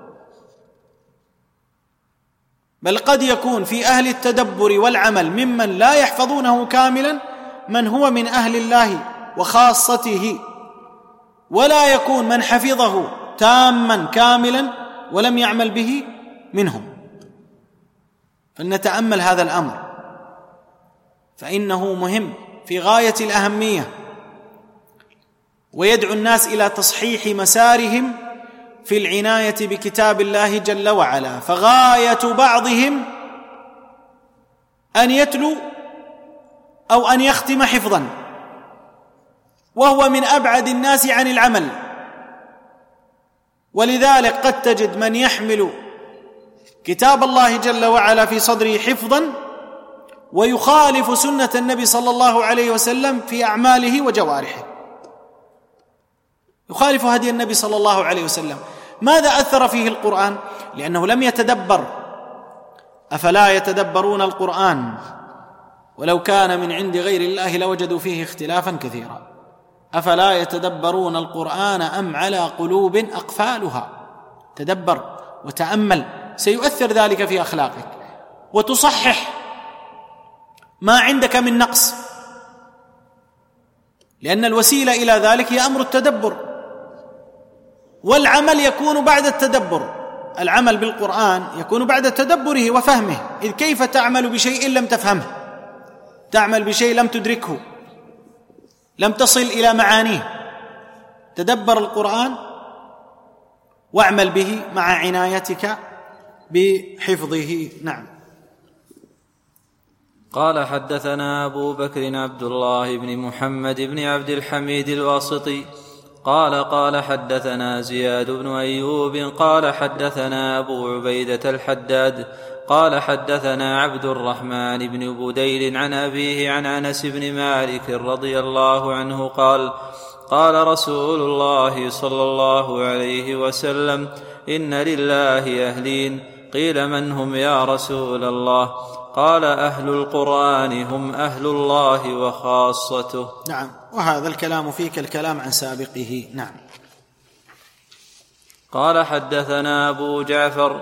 بل قد يكون في أهل التدبر والعمل ممن لا يحفظونه كاملا من هو من أهل الله وخاصته، ولا يكون من حفظه تاما كاملا ولم يعمل به منهم. فلنتأمل هذا الأمر، فإنه مهم في غاية الأهمية، ويدعو الناس إلى تصحيح مسارهم في العناية بكتاب الله جل وعلا. فغاية بعضهم أن يتلو أو أن يختم حفظا، وهو من أبعد الناس عن العمل. ولذلك قد تجد من يحمل كتاب الله جل وعلا في صدره حفظا ويخالف سنة النبي صلى الله عليه وسلم في أعماله وجوارحه، يخالف هدي النبي صلى الله عليه وسلم. ماذا أثر فيه القرآن؟ لأنه لم يتدبر. أفلا يتدبرون القرآن ولو كان من عند غير الله لوجدوا فيه اختلافا كثيرا. أفلا يتدبرون القرآن أم على قلوب أقفالها؟ تدبر وتأمل، سيؤثر ذلك في أخلاقك وتصحح ما عندك من نقص، لأن الوسيلة إلى ذلك هي أمر التدبر، والعمل يكون بعد التدبر. العمل بالقرآن يكون بعد تدبره وفهمه، إذ كيف تعمل بشيء لم تفهمه؟ تعمل بشيء لم تدركه، لم تصل إلى معانيه. تدبر القرآن واعمل به مع عنايتك بحفظه. نعم. قال حدثنا أبو بكر عبد الله بن محمد بن عبد الحميد الواسطي قال حدثنا زياد بن أيوب قال حدثنا أبو عبيدة الحداد قال حدثنا عبد الرحمن بن بديل عن أبيه عن أنس بن مالك رضي الله عنه قال رسول الله صلى الله عليه وسلم: إن لله أهلين. قيل: من هم يا رسول الله؟ قال: أهل القرآن هم أهل الله وخاصته. نعم. وهذا الكلام فيه كالكلام عن سابقه. نعم. قال حدثنا أبو جعفر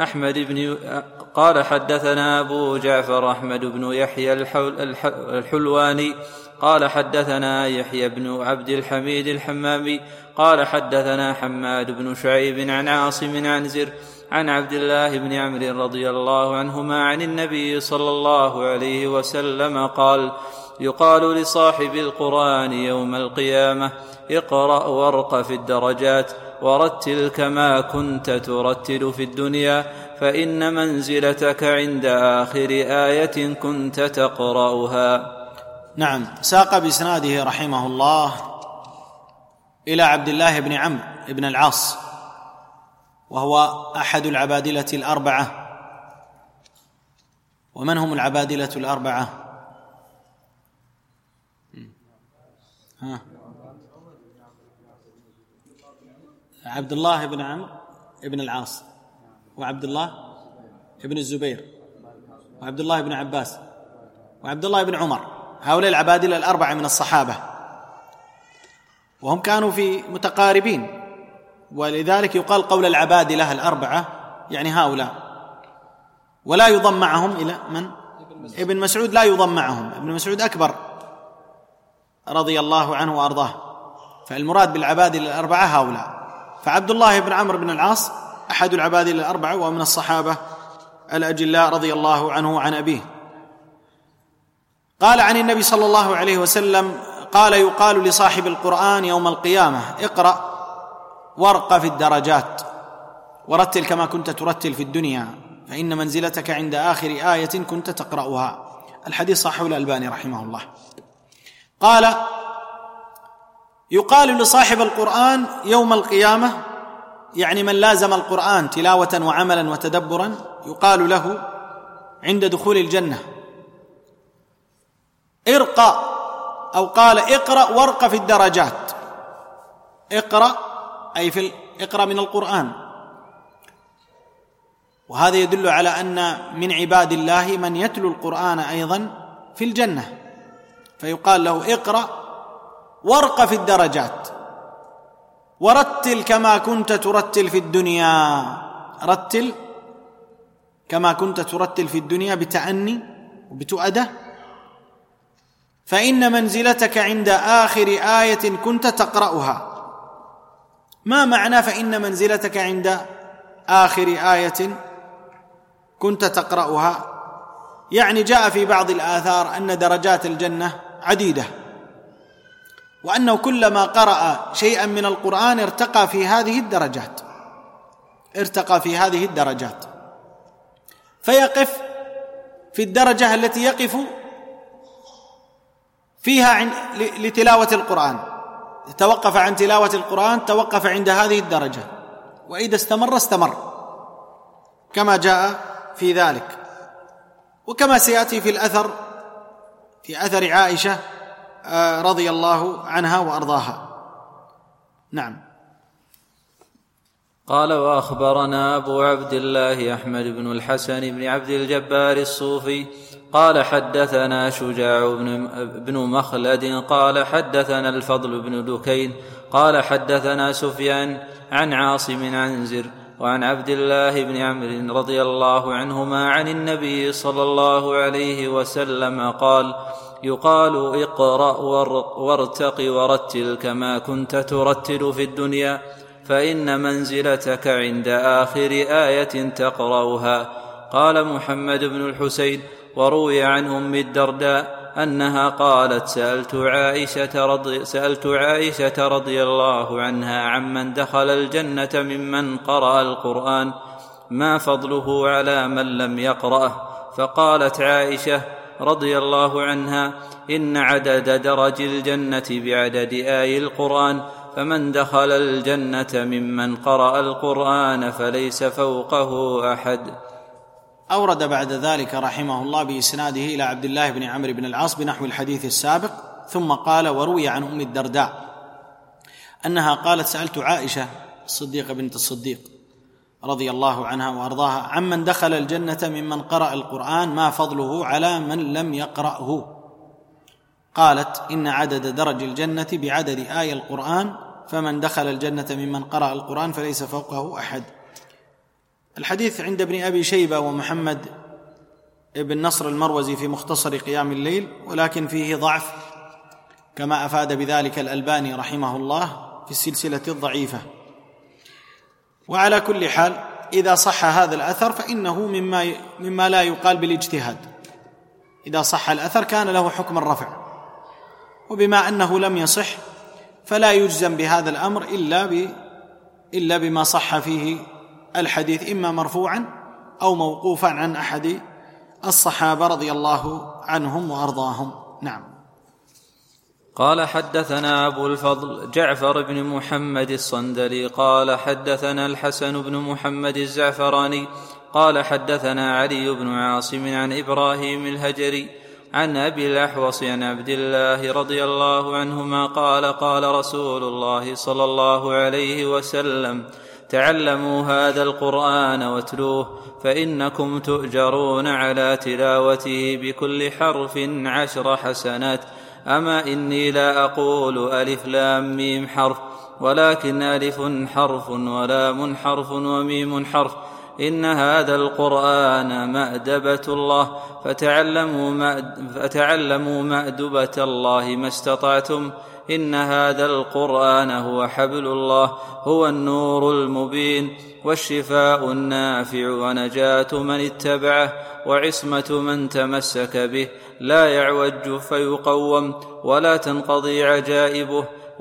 أحمد بن يحيى الحلواني قال حدثنا يحيى بن عبد الحميد الحمامي قال حدثنا حماد بن شعيب عن عاصم عن زر عن عبد الله بن عمرو رضي الله عنهما عن النبي صلى الله عليه وسلم قال: يقال لصاحب القرآن يوم القيامة: اقرأ وارق في الدرجات ورتل كما كنت ترتل في الدنيا، فإن منزلتك عند آخر آية كنت تقرأها. نعم. ساق بإسناده رحمه الله إلى عبد الله بن عمرو بن العاص، وهو أحد العبادلة الأربعة. ومن هم العبادلة الأربعة؟ عبد الله بن عمرو بن العاص، وعبد الله بن الزبير، وعبد الله بن عباس، وعبد الله بن عمر. هؤلاء العبادلة الأربعة من الصحابة، وهم كانوا في متقاربين، ولذلك يقال قول العبادلة الأربعة يعني هؤلاء. ولا يضم معهم إلى من؟ ابن مسعود لا يضم معهم، ابن مسعود أكبر رضي الله عنه وأرضاه، فالمراد بالعبادلة الأربعة هؤلاء. فعبد الله بن عمرو بن العاص أحد العبادلة الأربعة، ومن الصحابة الأجلاء رضي الله عنه وعن أبيه. قال عن النبي صلى الله عليه وسلم قال: يقال لصاحب القرآن يوم القيامة: اقرأ وارق في الدرجات ورتل كما كنت ترتل في الدنيا، فإن منزلتك عند آخر آية كنت تقرأها. الحديث صححه الألباني رحمه الله. قال: يقال لصاحب القرآن يوم القيامة، يعني من لازم القرآن تلاوة وعملا وتدبرا، يقال له عند دخول الجنة: ارقى، أو قال: اقرأ وارق في الدرجات. اقرأ أي اقرأ من القرآن. وهذا يدل على أن من عباد الله من يتلو القرآن أيضا في الجنة، فيقال له: اقرأ وارق في الدرجات ورتل كما كنت ترتل في الدنيا. رتل كما كنت ترتل في الدنيا بتأني وبتؤدة، فإن منزلتك عند آخر آية كنت تقرأها. ما معنى فإن منزلتك عند آخر آية كنت تقرأها؟ يعني جاء في بعض الآثار أن درجات الجنة عديدة، وأنه كلما قرأ شيئا من القرآن ارتقى في هذه الدرجات، فيقف في الدرجة التي يقف فيها لتلاوة القرآن، توقف عن تلاوة القرآن توقف عند هذه الدرجة، وإذا استمر كما جاء في ذلك، وكما سيأتي في الأثر، في أثر عائشة رضي الله عنها وأرضاها. نعم. قال: وأخبرنا أبو عبد الله أحمد بن الحسن بن عبد الجبار الصوفي قال: حدثنا شجاع بن مخلد قال: حدثنا الفضل بن دكين قال: حدثنا سفيان عن عاصم عن زر وعن عبد الله بن عمرو رضي الله عنهما عن النبي صلى الله عليه وسلم قال: يقال: اقرأ وارتق ورتل كما كنت ترتل في الدنيا، فإن منزلتك عند آخر آية تقرأها. قال محمد بن الحسين: وروي عن أم الدرداء أنها قالت: سألت عائشة رضي الله عنها عمن دخل الجنة ممن قرأ القرآن ما فضله على من لم يقرأه، فقالت عائشة رضي الله عنها: إن عدد درج الجنة بعدد آي القرآن، فمن دخل الجنة ممن قرأ القرآن فليس فوقه أحد. أورد بعد ذلك رحمه الله بإسناده إلى عبد الله بن عمرو بن العاص بنحو الحديث السابق، ثم قال: وروي عن أم الدرداء أنها قالت: سألت عائشة الصديقة بنت الصديق رضي الله عنها وأرضاها عمن دخل الجنة ممن قرأ القرآن ما فضله على من لم يقرأه، قالت: إن عدد درج الجنة بعدد آي القرآن، فمن دخل الجنة ممن قرأ القرآن فليس فوقه أحد. الحديث عند ابن أبي شيبة ومحمد بن نصر المروزي في مختصر قيام الليل، ولكن فيه ضعف كما أفاد بذلك الألباني رحمه الله في السلسلة الضعيفة. وعلى كل حال إذا صح هذا الأثر فإنه مما لا يقال بالاجتهاد، إذا صح الأثر كان له حكم الرفع، وبما أنه لم يصح فلا يجزم بهذا الأمر إلا بما صح فيه الحديث، إما مرفوعا أو موقوفا عن أحد الصحابة رضي الله عنهم وأرضاهم. نعم. قال: حدثنا أبو الفضل جعفر بن محمد الصندلي قال: حدثنا الحسن بن محمد الزعفراني قال: حدثنا علي بن عاصم عن إبراهيم الهجري عن أبي الأحوص عن عبد الله رضي الله عنهما قال: قال رسول الله صلى الله عليه وسلم: تعلموا هذا القرآن واتلوه، فإنكم تؤجرون على تلاوته بكل حرف 10 حسنات. أما إني لا أقول ألف لام ميم حرف، ولكن ألف حرف ولام حرف وميم حرف. إن هذا القرآن مأدبة الله، فتعلموا مأدبة الله ما استطعتم. إن هذا القرآن هو حبل الله، هو النور المبين، والشفاء النافع، ونجاة من اتبعه، وعصمة من تمسك به. لا يعوج فيقوم، ولا تنقضي عجائبه،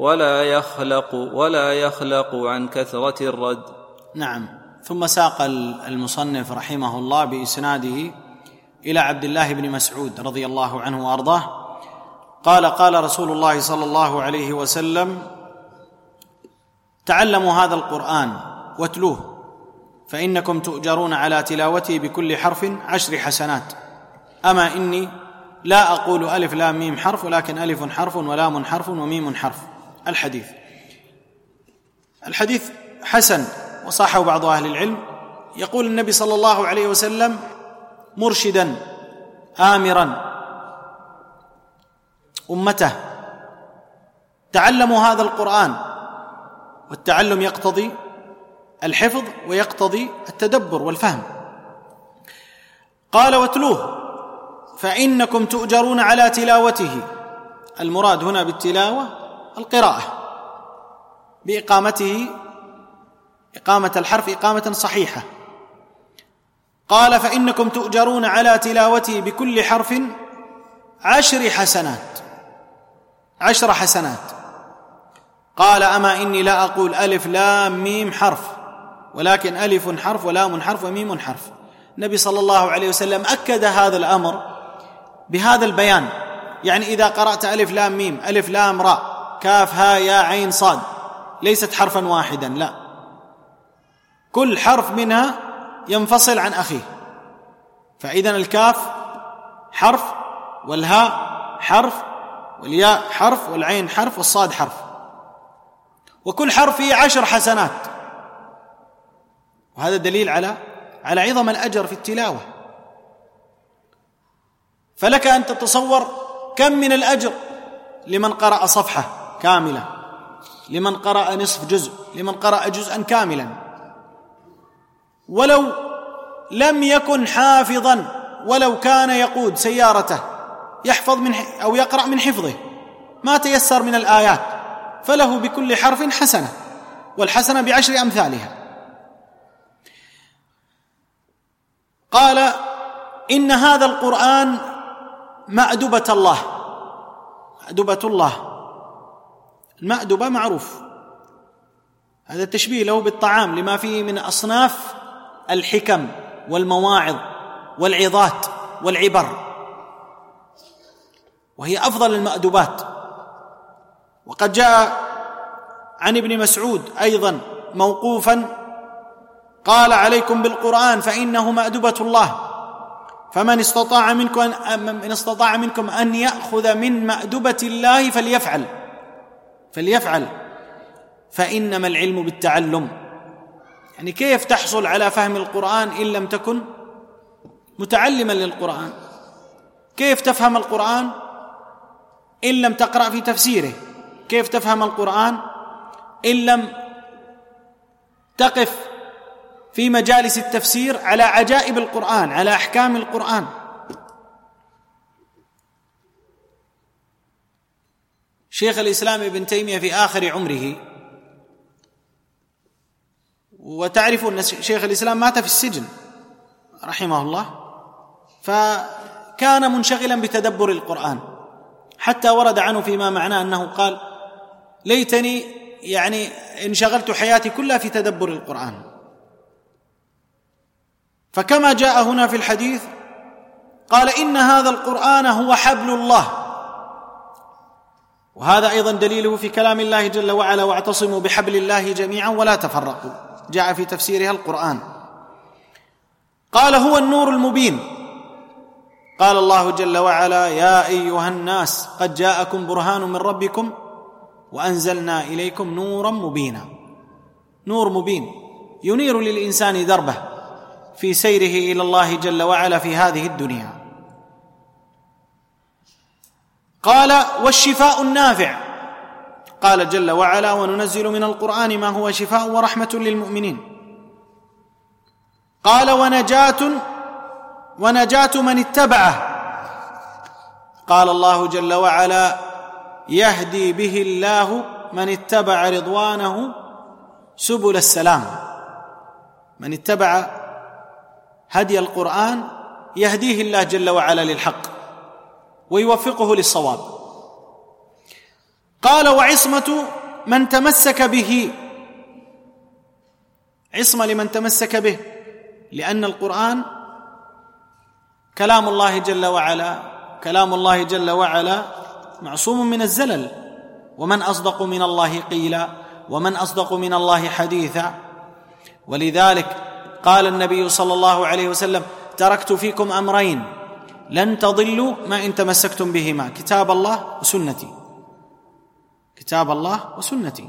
ولا يخلق عن كثرة الرد. نعم. ثم ساق المصنف رحمه الله بإسناده إلى عبد الله بن مسعود رضي الله عنه وأرضاه قال: قال رسول الله صلى الله عليه وسلم: تعلموا هذا القرآن واتلوه، فإنكم تؤجرون على تلاوته بكل حرف 10 حسنات. أما إني لا أقول ألف لام ميم حرف، ولكن ألف حرف ولام حرف وميم حرف. الحديث حسن وصحه بعض أهل العلم. يقول النبي صلى الله عليه وسلم مرشدا آمرا أمته: تعلموا هذا القرآن. والتعلم يقتضي الحفظ ويقتضي التدبر والفهم. قال: واتلوه، فإنكم تؤجرون على تلاوته. المراد هنا بالتلاوة القراءة بإقامته، إقامة الحرف إقامة صحيحة. قال: فإنكم تؤجرون على تلاوته بكل حرف 10 حسنات. 10 حسنات. قال: أما إني لا أقول ألف لام ميم حرف، ولكن ألف حرف ولام حرف وميم حرف. النبي صلى الله عليه وسلم أكد هذا الأمر بهذا البيان، يعني إذا قرأت ألف لام ميم ألف لام راء كاف ها يا عين صاد، ليست حرفا واحدا، لا، كل حرف منها ينفصل عن أخيه. فإذن الكاف حرف، والهاء حرف، والياء حرف، والعين حرف، والصاد حرف، وكل حرف فيه 10 حسنات. وهذا دليل على عظم الأجر في التلاوة. فلك أن تتصور كم من الأجر لمن قرأ صفحة كاملة، لمن قرأ نصف جزء، لمن قرأ جزءا كاملا. ولو لم يكن حافظا، ولو كان يقود سيارته يحفظ أو يقرأ من حفظه ما تيسر من الآيات، فله بكل حرف حسنة، والحسنة ب10 أمثالها. قال: إن هذا القرآن مأدبة الله. مأدبة الله، المأدبة معروف، هذا التشبيه له بالطعام لما فيه من أصناف الحكم والمواعظ والعظات والعبر، وهي أفضل المأدبات. وقد جاء عن ابن مسعود أيضا موقوفا قال: عليكم بالقرآن فإنه مأدبة الله، فمن استطاع منكم أن يأخذ من مأدبة الله فليفعل، فإنما العلم بالتعلم. يعني كيف تحصل على فهم القرآن إن لم تكن متعلما للقرآن؟ كيف تفهم القرآن إن لم تقرأ في تفسيره؟ كيف تفهم القرآن إن لم تقف في مجالس التفسير على عجائب القرآن، على أحكام القرآن؟ شيخ الإسلام ابن تيمية في آخر عمره، وتعرفون أن شيخ الإسلام مات في السجن رحمه الله، فكان منشغلا بتدبر القرآن، حتى ورد عنه فيما معناه أنه قال: ليتني يعني انشغلت حياتي كلها في تدبر القرآن. فكما جاء هنا في الحديث قال: إن هذا القرآن هو حبل الله، وهذا أيضا دليله في كلام الله جل وعلا: واعتصموا بحبل الله جميعا ولا تفرقوا، جاء في تفسيرها القرآن. قال: هو النور المبين. قال الله جل وعلا: يا أيها الناس قد جاءكم برهان من ربكم وأنزلنا إليكم نورا مبينا. نور مبين ينير للإنسان دربه في سيره إلى الله جل وعلا في هذه الدنيا. قال: والشفاء النافع. قال جل وعلا: وننزل من القرآن ما هو شفاء ورحمة للمؤمنين. قال: ونجاة من اتبعه. قال الله جل وعلا: يهدي به الله من اتبع رضوانه سبل السلام. من اتبع هدي القرآن يهديه الله جل وعلا للحق ويوفقه للصواب. قال: وعصمة من تمسك به. عصمة لمن تمسك به، لأن القرآن كلام الله جل وعلا، كلام الله جل وعلا معصوم من الزلل، ومن أصدق من الله قيلا، ومن أصدق من الله حديثا. ولذلك قال النبي صلى الله عليه وسلم: تركت فيكم أمرين لن تضلوا ما إن تمسكتم بهما، كتاب الله وسنتي. كتاب الله وسنتي.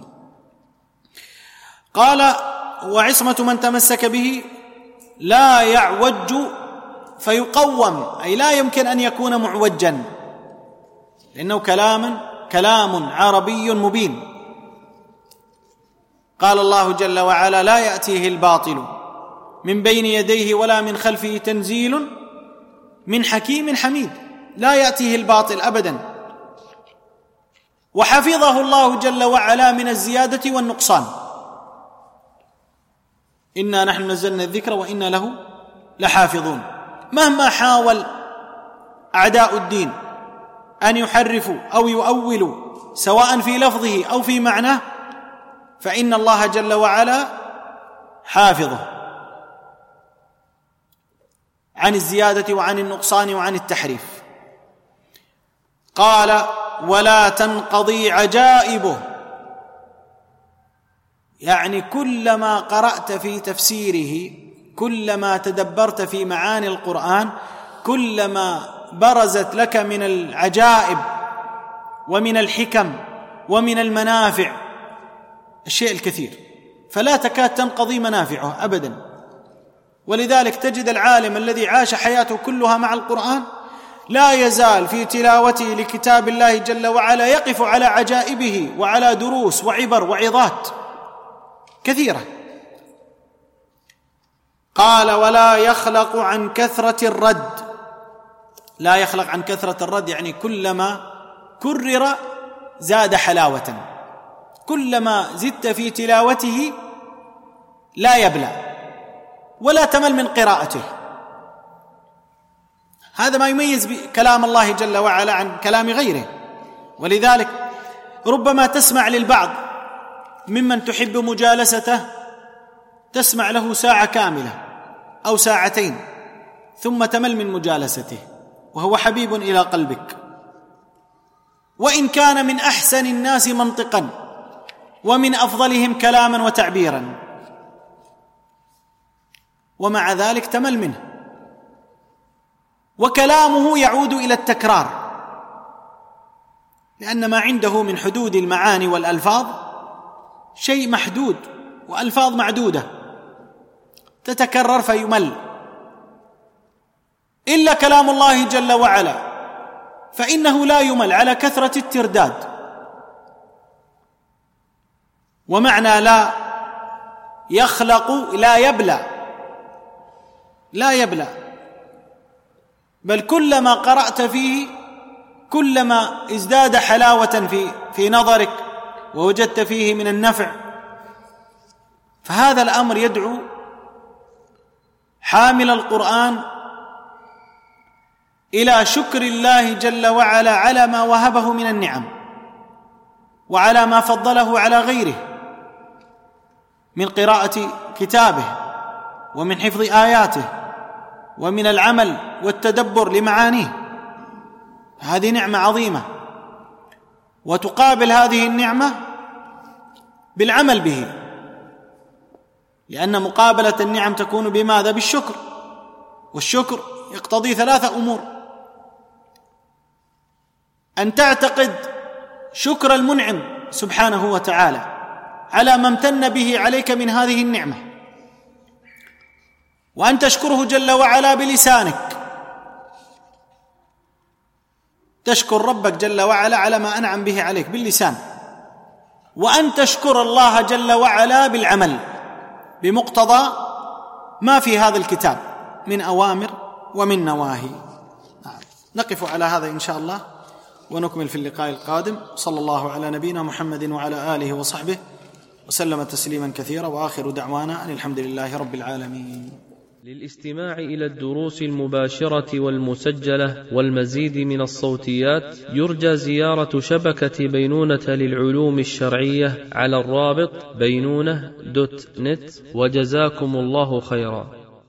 قال: وعصمة من تمسك به لا يعوج فيقوم، أي لا يمكن أن يكون معوجا، لأنه كلام عربي مبين. قال الله جل وعلا: لا يأتيه الباطل من بين يديه ولا من خلفه تنزيل من حكيم حميد. لا يأتيه الباطل أبدا. وحفظه الله جل وعلا من الزيادة والنقصان. إنا نحن نزلنا الذكر وإنا له لحافظون. مهما حاول أعداء الدين أن يحرفوا أو يؤولوا سواء في لفظه أو في معناه، فإن الله جل وعلا حافظه عن الزيادة وعن النقصان وعن التحريف. قال: ولا تنقضي عجائبه، يعني كلما قرأت في تفسيره، كلما تدبرت في معاني القرآن، كلما برزت لك من العجائب ومن الحكم ومن المنافع الشيء الكثير، فلا تكاد تنقضي منافعه أبدا. ولذلك تجد العالم الذي عاش حياته كلها مع القرآن لا يزال في تلاوته لكتاب الله جل وعلا يقف على عجائبه وعلى دروس وعبر وعظات كثيرة. قال: ولا يخلق عن كثرة الرد. لا يخلق عن كثرة الرد يعني كلما كرر زاد حلاوة، كلما زدت في تلاوته لا يبلى ولا تمل من قراءته. هذا ما يميز كلام الله جل وعلا عن كلام غيره. ولذلك ربما تسمع للبعض ممن تحب مجالسته، تسمع له ساعة كاملة أو ساعتين ثم تمل من مجالسته وهو حبيب إلى قلبك، وإن كان من أحسن الناس منطقا ومن أفضلهم كلاما وتعبيرا، ومع ذلك تمل منه، وكلامه يعود إلى التكرار، لأن ما عنده من حدود المعاني والألفاظ شيء محدود وألفاظ معدودة تتكرر فيمل. إلا كلام الله جل وعلا فإنه لا يمل على كثرة الترداد. ومعنى لا يخلق لا يبلى، لا يبلى، بل كلما قرأت فيه كلما ازداد حلاوة في نظرك ووجدت فيه من النفع. فهذا الأمر يدعو حامل القرآن إلى شكر الله جل وعلا على ما وهبه من النعم وعلى ما فضله على غيره من قراءة كتابه ومن حفظ آياته ومن العمل والتدبر لمعانيه. هذه نعمة عظيمة، وتقابل هذه النعمة بالعمل به، لأن مقابلة النعم تكون بماذا؟ بالشكر، والشكر يقتضي 3 أمور: أن تعتقد شكر المنعم سبحانه وتعالى على ما امتن به عليك من هذه النعمة، وأن تشكره جل وعلا بلسانك، تشكر ربك جل وعلا على ما أنعم به عليك باللسان، وأن تشكر الله جل وعلا بالعمل بمقتضى ما في هذا الكتاب من أوامر ومن نواهي. نقف على هذا إن شاء الله ونكمل في اللقاء القادم. صلى الله على نبينا محمد وعلى آله وصحبه وسلم تسليما كثيرا، وآخر دعوانا أن الحمد لله رب العالمين. للاستماع إلى الدروس المباشرة والمسجلة والمزيد من الصوتيات يرجى زيارة شبكة بينونة للعلوم الشرعية على الرابط بينونة.net، وجزاكم الله خيرا.